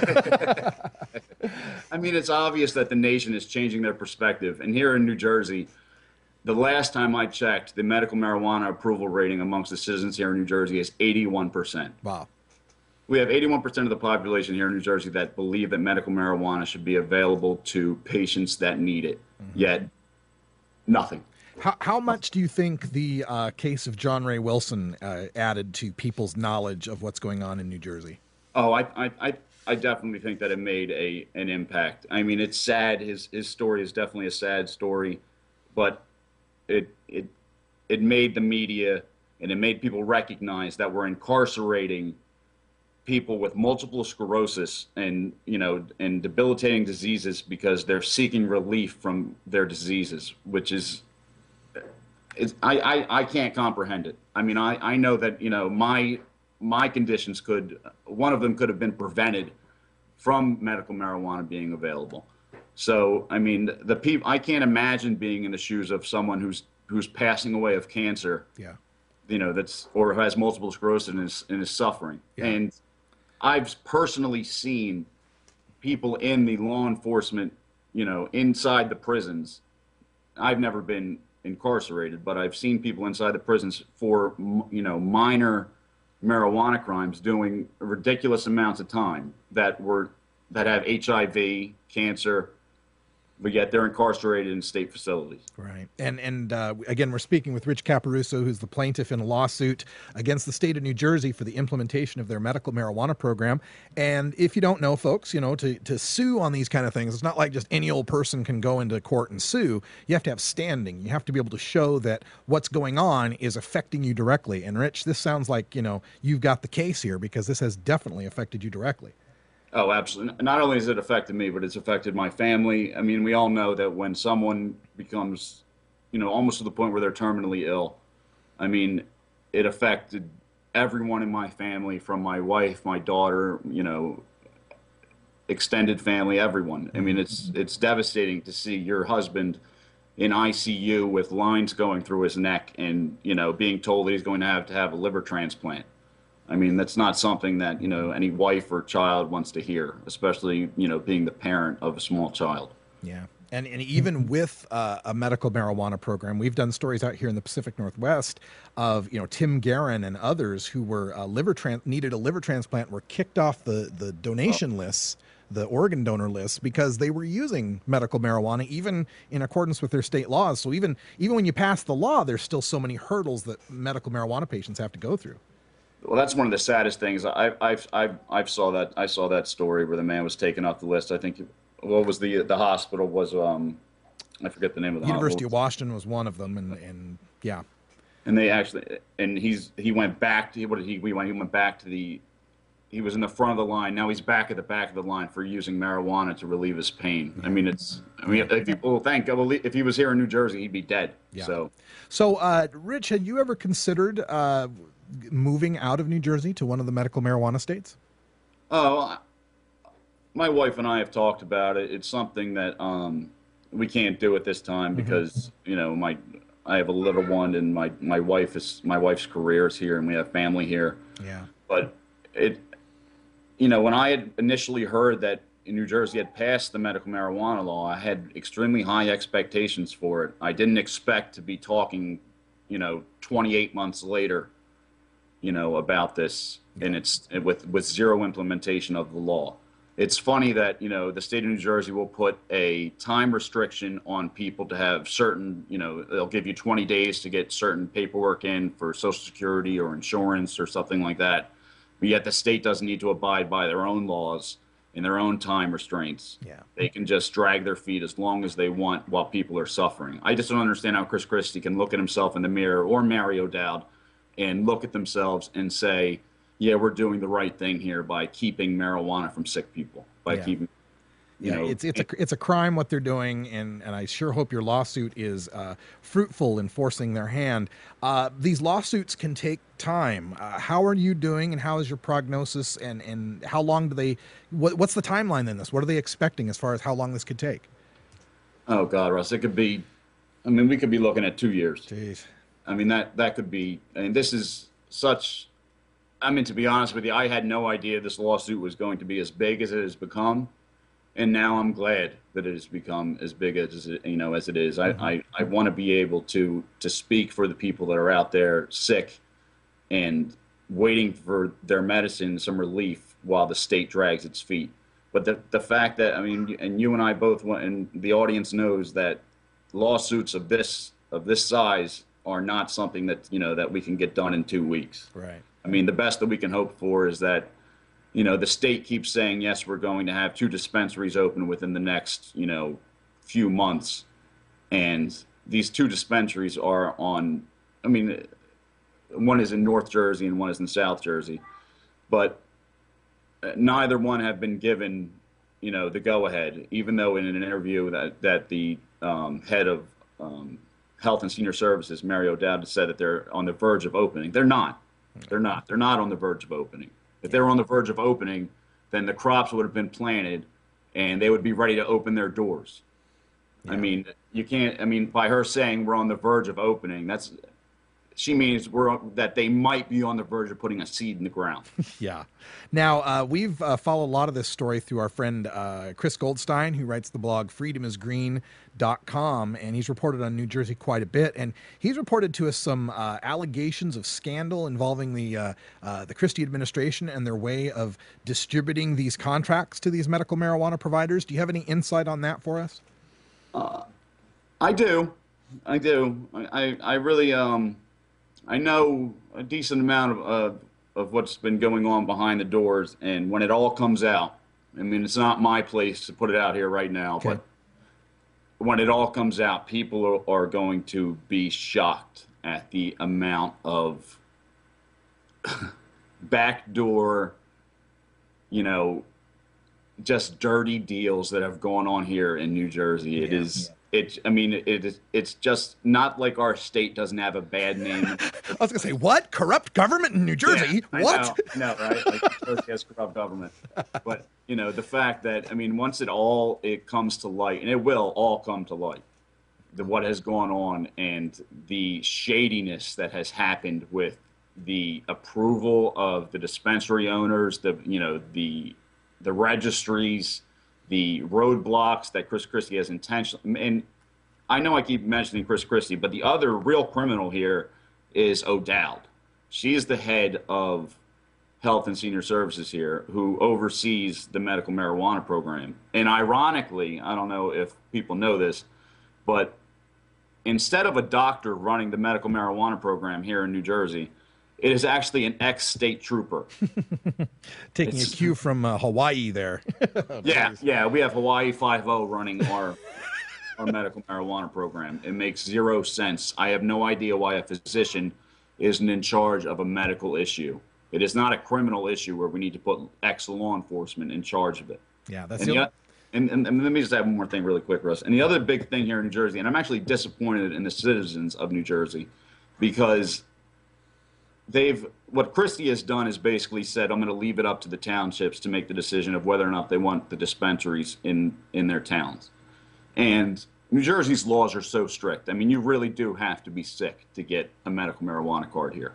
Speaker 23: I mean, it's obvious that the nation is changing their perspective. And here in New Jersey, the last time I checked, the medical marijuana approval rating amongst the citizens here in New Jersey is 81%.
Speaker 6: Wow.
Speaker 23: We have 81% of the population here in New Jersey that believe that medical marijuana should be available to patients that need it. Yet, nothing.
Speaker 6: How much do you think the case of John Ray Wilson added to people's knowledge of what's going on in New Jersey?
Speaker 23: Oh, I I definitely think that it made an impact. I mean, it's sad. His story is definitely a sad story, but it made the media and it made people recognize that we're incarcerating people with multiple sclerosis and and debilitating diseases because they're seeking relief from their diseases, which is I can't comprehend it. I mean, I know that my conditions one of them could have been prevented from medical marijuana being available. So I mean, I can't imagine being in the shoes of someone who's passing away of cancer.
Speaker 6: Yeah.
Speaker 23: Or has multiple sclerosis and is suffering. Yeah. And I've personally seen people in the law enforcement, inside the prisons. I've never been incarcerated, but I've seen people inside the prisons for, minor marijuana crimes doing ridiculous amounts of time that have HIV, cancer, but yet they're incarcerated in state facilities.
Speaker 6: Right. And again, we're speaking with Rich Caparuso, who's the plaintiff in a lawsuit against the state of New Jersey for the implementation of their medical marijuana program. And if you don't know, folks, to sue on these kind of things, it's not like just any old person can go into court and sue. You have to have standing. You have to be able to show that what's going on is affecting you directly. And Rich, this sounds like, you've got the case here because this has definitely affected you directly.
Speaker 23: Oh, absolutely. Not only has it affected me, but it's affected my family. I mean, we all know that when someone becomes, almost to the point where they're terminally ill, I mean, it affected everyone in my family, from my wife, my daughter, extended family, everyone. I mean, it's devastating to see your husband in ICU with lines going through his neck and, being told that he's going to have a liver transplant. I mean, that's not something that, any wife or child wants to hear, especially, being the parent of a small child.
Speaker 6: Yeah. And even with a medical marijuana program, we've done stories out here in the Pacific Northwest of, Tim Guerin and others who were needed a liver transplant, were kicked off the donation lists, the organ donor lists, because they were using medical marijuana, even in accordance with their state laws. So even when you pass the law, there's still so many hurdles that medical marijuana patients have to go through.
Speaker 23: Well, that's one of the saddest things. I saw that story where the man was taken off the list. I think what was the hospital was I forget the name of the
Speaker 6: University
Speaker 23: hospital.
Speaker 6: of Washington was one of them, and yeah.
Speaker 23: And they actually he went back to he was in the front of the line. Now he's back at the back of the line for using marijuana to relieve his pain. Yeah. Thank God. If he was here in New Jersey, he'd be dead.
Speaker 6: Yeah. So Rich, had you ever considered moving out of New Jersey to one of the medical marijuana states?
Speaker 23: Oh, my wife and I have talked about it. It's something that we can't do at this time because I have a little one and my wife's career is here and we have family here.
Speaker 6: Yeah.
Speaker 23: But when I had initially heard that New Jersey had passed the medical marijuana law, I had extremely high expectations for it. I didn't expect to be talking, 28 months later, about this, and it's with zero implementation of the law. It's funny that, the state of New Jersey will put a time restriction on people to have certain, they'll give you 20 days to get certain paperwork in for Social Security or insurance or something like that. But yet the state doesn't need to abide by their own laws and their own time restraints.
Speaker 6: Yeah.
Speaker 23: They can just drag their feet as long as they want while people are suffering. I just don't understand how Chris Christie can look at himself in the mirror, or Mario Dowd, and look at themselves and say, yeah, we're doing the right thing here by keeping marijuana from sick people, keeping,
Speaker 6: it's a crime what they're doing, and I sure hope your lawsuit is fruitful in forcing their hand. These lawsuits can take time. How are you doing, and how is your prognosis, and how long do they, what's the timeline in this? What are they expecting as far as how long this could take?
Speaker 23: Oh God, Russ, it could be, we could be looking at 2 years.
Speaker 6: Jeez.
Speaker 23: That could be, this is such, to be honest with you, I had no idea this lawsuit was going to be as big as it has become. And now I'm glad that it has become as big as it is. Mm-hmm. I want to be able to speak for the people that are out there sick and waiting for their medicine, some relief, while the state drags its feet. But the fact that, and you and I both want, and the audience knows that lawsuits of this size are not something that, that we can get done in 2 weeks.
Speaker 6: Right.
Speaker 23: The best that we can hope for is that the state keeps saying, yes, we're going to have 2 dispensaries open within the next, few months. And these 2 dispensaries are on, one is in North Jersey and one is in South Jersey. But neither one have been given, the go-ahead, even though in an interview that the head of Health and Senior Services, Mary O'Dowd, said that they're on the verge of opening. They're not. They're not. They're not on the verge of opening. If they were on the verge of opening, then the crops would have been planted and they would be ready to open their doors. Yeah. You can't, by her saying we're on the verge of opening, she means that they might be on the verge of putting a seed in the ground.
Speaker 6: Yeah. Now, we've followed a lot of this story through our friend Chris Goldstein, who writes the blog freedomisgreen.com, and he's reported on New Jersey quite a bit. And he's reported to us some allegations of scandal involving the Christie administration and their way of distributing these contracts to these medical marijuana providers. Do you have any insight on that for us?
Speaker 23: I do. I really... I know a decent amount of what's been going on behind the doors, and when it all comes out, it's not my place to put it out here right now, okay. But when it all comes out, people are going to be shocked at the amount of backdoor, just dirty deals that have gone on here in New Jersey. It is... Yeah. It's just not like our state doesn't have a bad name.
Speaker 6: I was going to say, what? Corrupt government in New Jersey?
Speaker 23: Yeah,
Speaker 6: what?
Speaker 23: I know, right? Like, New Jersey has corrupt government. But, the fact that, once it comes to light, and it will all come to light, what has gone on and the shadiness that has happened with the approval of the dispensary owners, the registries, the roadblocks that Chris Christie has intentionally, and I know I keep mentioning Chris Christie, but the other real criminal here is O'Dowd. She is the head of Health and Senior Services here, who oversees the medical marijuana program. And ironically, I don't know if people know this, but instead of a doctor running the medical marijuana program here in New Jersey, it is actually an ex-state trooper.
Speaker 6: Taking a cue from Hawaii there.
Speaker 23: Yeah, we have Hawaii 5-0 running our medical marijuana program. It makes zero sense. I have no idea why a physician isn't in charge of a medical issue. It is not a criminal issue where we need to put ex-law enforcement in charge of it.
Speaker 6: Yeah, that's
Speaker 23: and let me just add one more thing really quick, Russ. And the other big thing here in New Jersey, and I'm actually disappointed in the citizens of New Jersey, because what Christie has done is basically said, I'm going to leave it up to the townships to make the decision of whether or not they want the dispensaries in their towns. And New Jersey's laws are so strict. You really do have to be sick to get a medical marijuana card here.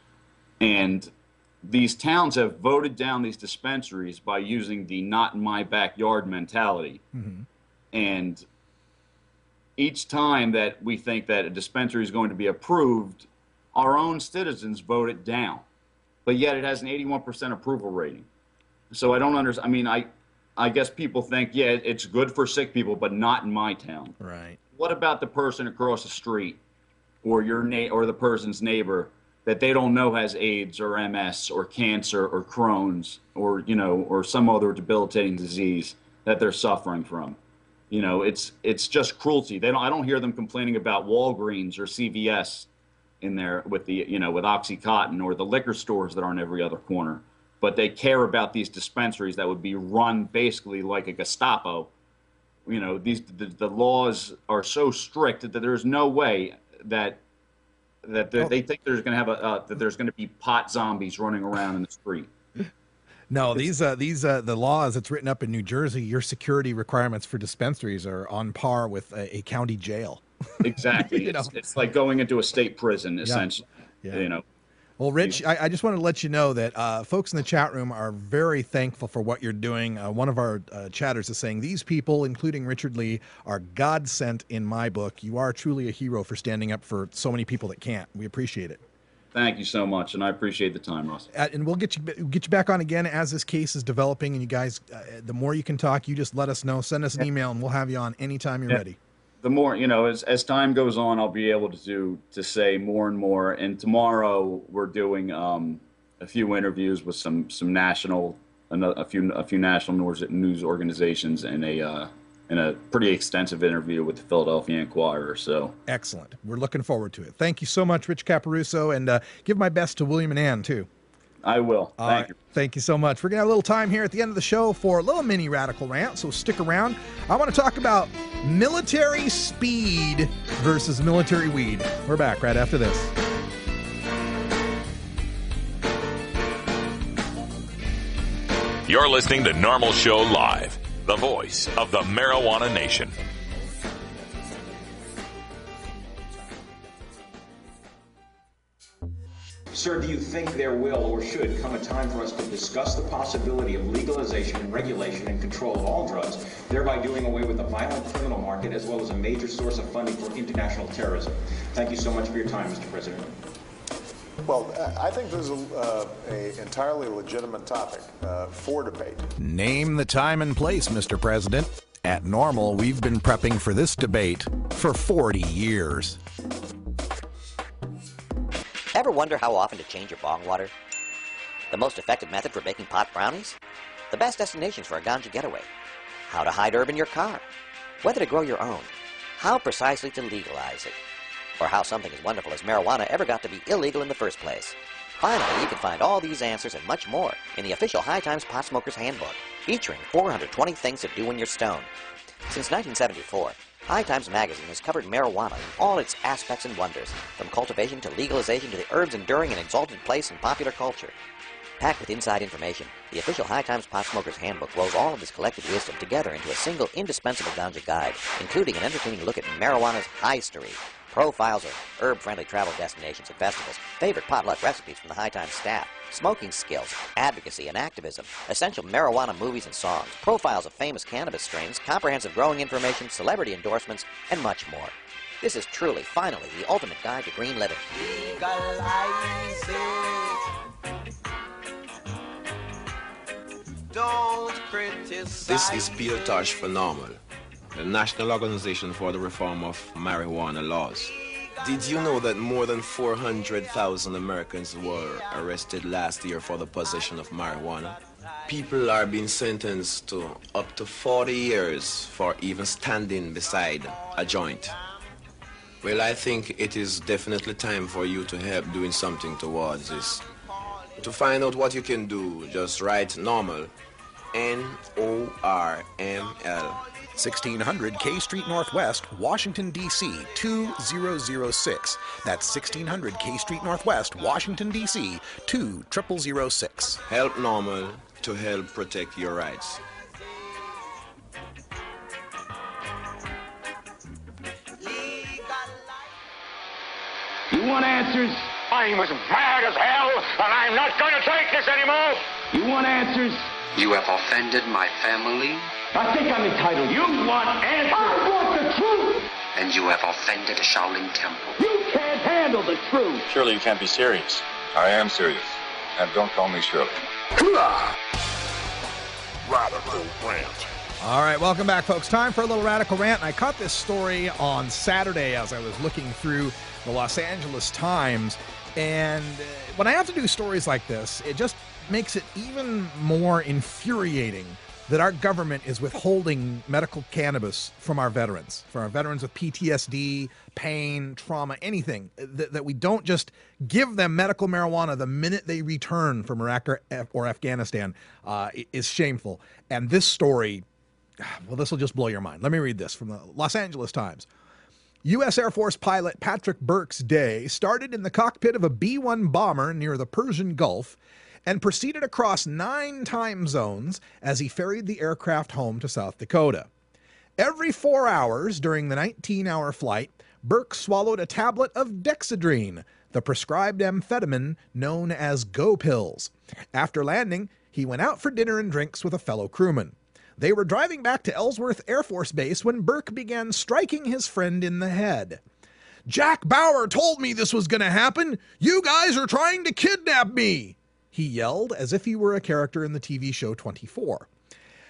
Speaker 23: And these towns have voted down these dispensaries by using the not in my backyard mentality. Mm-hmm. And each time that we think that a dispensary is going to be approved, our own citizens vote it down, but yet it has an 81% approval rating. So I don't understand. I guess people think, yeah, it's good for sick people, but not in my town.
Speaker 6: Right.
Speaker 23: What about the person across the street, or or the person's neighbor that they don't know has AIDS or MS or cancer or Crohn's or or some other debilitating disease that they're suffering from? It's just cruelty. I don't hear them complaining about Walgreens or CVS in there with the with OxyContin, or the liquor stores that are on every other corner, but they care about these dispensaries that would be run basically like a Gestapo. The laws are so strict that there's no way that they think there's going to have that there's going to be pot zombies running around in the street.
Speaker 6: No, the laws that's written up in New Jersey, your security requirements for dispensaries are on par with a county jail.
Speaker 23: Exactly. It's like going into a state prison, essentially. Yeah.
Speaker 6: Well, Rich, I just wanted to let you know that folks in the chat room are very thankful for what you're doing. One of our chatters is saying, these people, including Richard Lee, are God sent in my book. You are truly a hero for standing up for so many people that can't. We appreciate it.
Speaker 23: Thank you so much, and I appreciate the time, Ross.
Speaker 6: And we'll get you back on again as this case is developing, and you guys, the more you can talk, you just let us know. Send us an email, and we'll have you on anytime you're ready.
Speaker 23: The more, as time goes on, I'll be able to say more and more. And tomorrow we're doing a few interviews with some national a few national news organizations in a pretty extensive interview with the Philadelphia Inquirer. So
Speaker 6: excellent. We're looking forward to it. Thank you so much, Rich Caparuso, and give my best to William and Ann too.
Speaker 23: I will. Thank you.
Speaker 6: Thank you so much. We're going to have a little time here at the end of the show for a little mini radical rant, so stick around. I want to talk about military speed versus military weed. We're back right after this.
Speaker 1: You're listening to Normal Show Live, the voice of the marijuana nation.
Speaker 5: Sir, do you think there will or should come a time for us to discuss the possibility of legalization, regulation, and control of all drugs, thereby doing away with the violent criminal market as well as a major source of funding for international terrorism? Thank you so much for your time, Mr. President.
Speaker 8: Well, I think this is a entirely legitimate topic for debate.
Speaker 9: Name the time and place, Mr. President. At Normal, we've been prepping for this debate for 40 years.
Speaker 24: Ever wonder how often to change your bong water? The most effective method for baking pot brownies? The best destinations for a ganja getaway? How to hide herb in your car? Whether to grow your own? How precisely to legalize it? Or how something as wonderful as marijuana ever got to be illegal in the first place? Finally, you can find all these answers and much more in the official High Times Pot Smoker's Handbook, featuring 420 things to do when you're stoned. Since 1974, High Times Magazine has covered marijuana in all its aspects and wonders, from cultivation to legalization to the herb's enduring and exalted place in popular culture. Packed with inside information, the official High Times Pot Smoker's Handbook rolls all of this collected wisdom together into a single indispensable ganja guide, including an entertaining look at marijuana's history, profiles of herb-friendly travel destinations and festivals, favorite potluck recipes from the High Times staff, smoking skills, advocacy and activism, essential marijuana movies and songs, profiles of famous cannabis strains, comprehensive growing information, celebrity endorsements, and much more. This is truly, finally, the ultimate guide to green living.
Speaker 10: Legalize it. Don't criticize.
Speaker 25: This is Peter Tosh for Normal, the National Organization for the Reform of Marijuana Laws. Did you know that more than 400,000 Americans were arrested last year for the possession of marijuana? People are being sentenced to up to 40 years for even standing beside a joint. Well, I think it is definitely time for you to help doing something towards this. To find out what you can do, just write NORMAL, N-O-R-M-L.
Speaker 9: 1600 K Street Northwest, Washington, D.C. 2006. That's 1600 K Street Northwest, Washington, D.C. 20006.
Speaker 25: Help NORMAL to help protect your rights.
Speaker 26: You want answers? I'm as mad as hell, and I'm not going to take this anymore. You want answers?
Speaker 27: You have offended my family.
Speaker 26: I think I'm entitled. You want answers? I want the truth.
Speaker 27: And you have offended the Shaolin Temple.
Speaker 26: You can't handle the truth.
Speaker 4: Surely you can't be serious. I am serious. And don't call me Shirley.
Speaker 6: Radical Rant. All right, welcome back, folks. Time for a little Radical Rant. I caught this story on Saturday as I was looking through the Los Angeles Times. And when I have to do stories like this, it just makes it even more infuriating that our government is withholding medical cannabis from our veterans with PTSD, pain, trauma, anything, that we don't just give them medical marijuana the minute they return from Iraq or Afghanistan is shameful. And this story, well, this will just blow your mind. Let me read this from the Los Angeles Times. U.S. Air Force pilot Patrick Burke's day started in the cockpit of a B-1 bomber near the Persian Gulf and proceeded across 9 time zones as he ferried the aircraft home to South Dakota. Every 4 hours during the 19-hour flight, Burke swallowed a tablet of Dexedrine, the prescribed amphetamine known as Go Pills. After landing, he went out for dinner and drinks with a fellow crewman. They were driving back to Ellsworth Air Force Base when Burke began striking his friend in the head. "Jack Bauer told me this was going to happen. You guys are trying to kidnap me," he yelled as if he were a character in the TV show 24.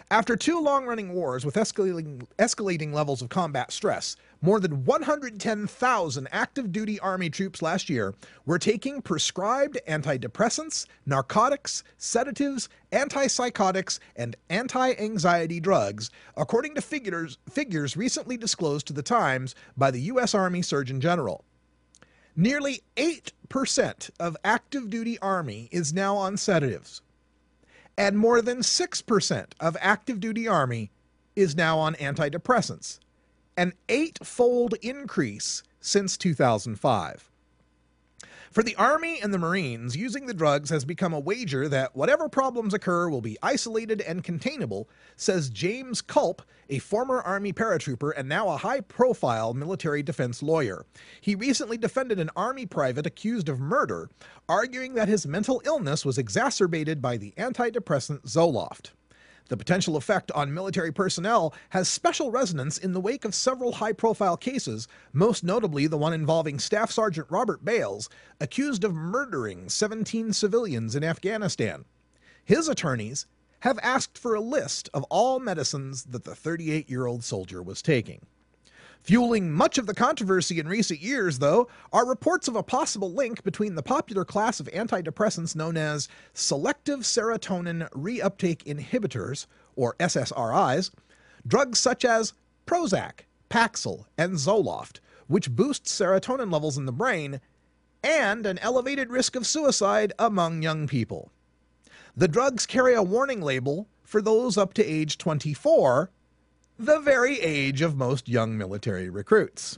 Speaker 6: After 2 long-running wars with escalating levels of combat stress, more than 110,000 active duty Army troops last year were taking prescribed antidepressants, narcotics, sedatives, antipsychotics, and anti-anxiety drugs, according to figures recently disclosed to the Times by the U.S. Army Surgeon General. Nearly 8% of active duty Army is now on sedatives, and more than 6% of active duty Army is now on antidepressants, an 8-fold increase since 2005. For the Army and the Marines, using the drugs has become a wager that whatever problems occur will be isolated and containable, says James Culp, a former Army paratrooper and now a high-profile military defense lawyer. He recently defended an Army private accused of murder, arguing that his mental illness was exacerbated by the antidepressant Zoloft. The potential effect on military personnel has special resonance in the wake of several high-profile cases, most notably the one involving Staff Sergeant Robert Bales, accused of murdering 17 civilians in Afghanistan. His attorneys have asked for a list of all medicines that the 38-year-old soldier was taking. Fueling much of the controversy in recent years, though, are reports of a possible link between the popular class of antidepressants known as selective serotonin reuptake inhibitors, or SSRIs, drugs such as Prozac, Paxil, and Zoloft, which boost serotonin levels in the brain, and an elevated risk of suicide among young people. The drugs carry a warning label for those up to age 24, the very age of most young military recruits.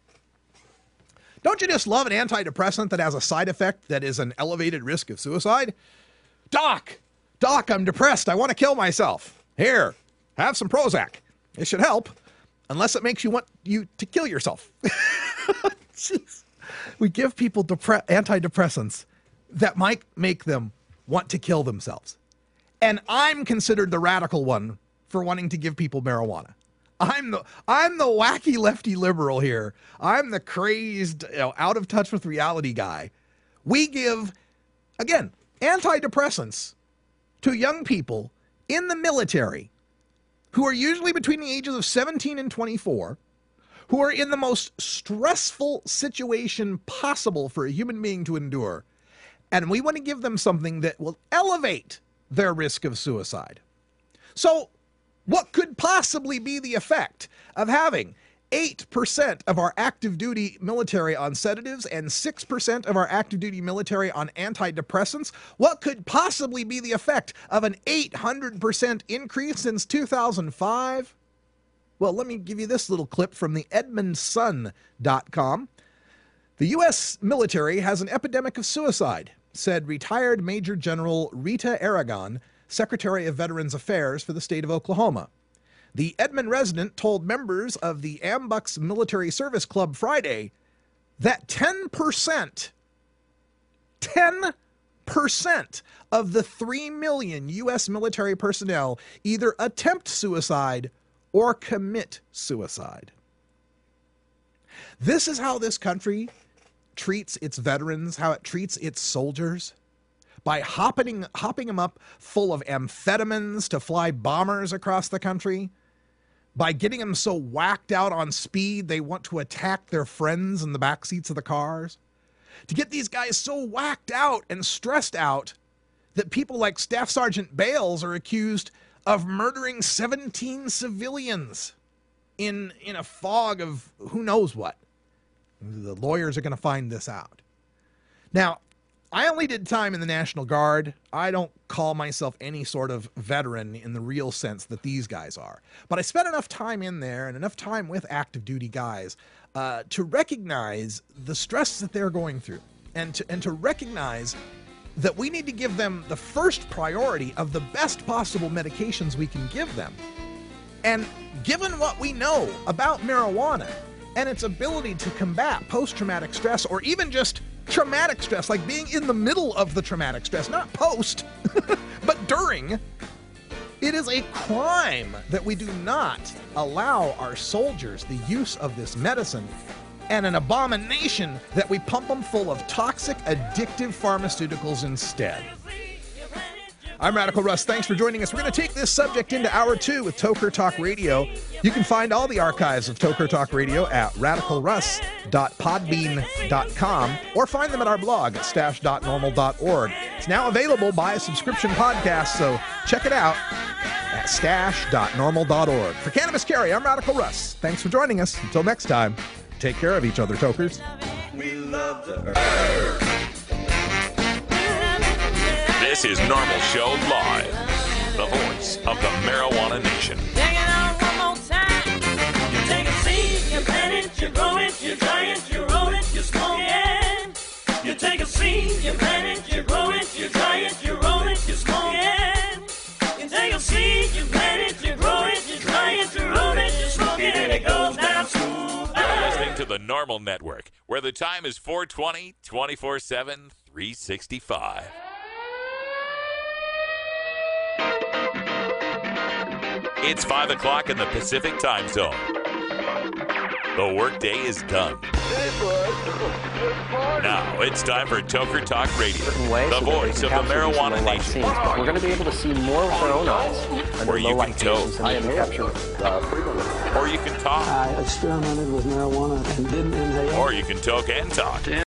Speaker 6: Don't you just love an antidepressant that has a side effect that is an elevated risk of suicide? Doc, I'm depressed. I want to kill myself. Here, have some Prozac. It should help, unless it makes you want you to kill yourself. Jeez. We give people antidepressants that might make them want to kill themselves. And I'm considered the radical one for wanting to give people marijuana. I'm the wacky lefty liberal here. I'm the crazed, out of touch with reality guy. We give, again, antidepressants to young people in the military who are usually between the ages of 17 and 24, who are in the most stressful situation possible for a human being to endure. And we want to give them something that will elevate their risk of suicide. So, what could possibly be the effect of having 8% of our active duty military on sedatives and 6% of our active duty military on antidepressants? What could possibly be the effect of an 800% increase since 2005? Well, let me give you this little clip from the EdmundSun.com. The U.S. military has an epidemic of suicide, said retired Major General Rita Aragon, Secretary of Veterans Affairs for the state of Oklahoma. The Edmond resident told members of the Ambucks Military Service Club Friday that 10% of the 3 million U.S. military personnel either attempt suicide or commit suicide. This is how this country treats its veterans, how it treats its soldiers. By hopping them up full of amphetamines to fly bombers across the country, by getting them so whacked out on speed they want to attack their friends in the back seats of the cars, to get these guys so whacked out and stressed out that people like Staff Sergeant Bales are accused of murdering 17 civilians in a fog of who knows what. The lawyers are going to find this out. Now, I only did time in the National Guard. I don't call myself any sort of veteran in the real sense that these guys are. But I spent enough time in there and enough time with active duty guys to recognize the stress that they're going through and to recognize that we need to give them the first priority of the best possible medications we can give them. And given what we know about marijuana and its ability to combat post-traumatic stress or even just traumatic stress, like being in the middle of the traumatic stress, not post, but during, it is a crime that we do not allow our soldiers the use of this medicine, and an abomination that we pump them full of toxic, addictive pharmaceuticals instead. I'm Radical Russ. Thanks for joining us. We're going to take this subject into Hour 2 with Toker Talk Radio. You can find all the archives of Toker Talk Radio at radicalruss.podbean.com or find them at our blog at stash.normal.org. It's now available by a subscription podcast, so check it out at stash.normal.org. For Cannabis Carry, I'm Radical Russ. Thanks for joining us. Until next time, take care of each other, Tokers.
Speaker 10: We love the earth.
Speaker 1: This is Normal Show Live, the voice of the Marijuana Nation.
Speaker 10: Take it out one more time. You take a seed, you plant it, you grow it, you dry it, you roll it, you smoke it. You take a seed, you plant it, you grow it, you dry it, you roll it, you smoke it. You take a seed, you plant it, you grow it, you dry it, you roll it, you smoke it, and it goes down smooth.
Speaker 1: You're listening to the Normal Network, where the time is 420, 24/7, 365. It's 5 o'clock in the Pacific Time Zone. The workday is done. Now it's time for Toker Talk Radio, the voice of the Marijuana Nation.
Speaker 7: But we're going to be able to see more with our own eyes.
Speaker 1: Or you can toke.
Speaker 7: I am capture frequently.
Speaker 1: Or you can talk.
Speaker 11: I experimented with marijuana and didn't inhale.
Speaker 1: Or you can toke and talk.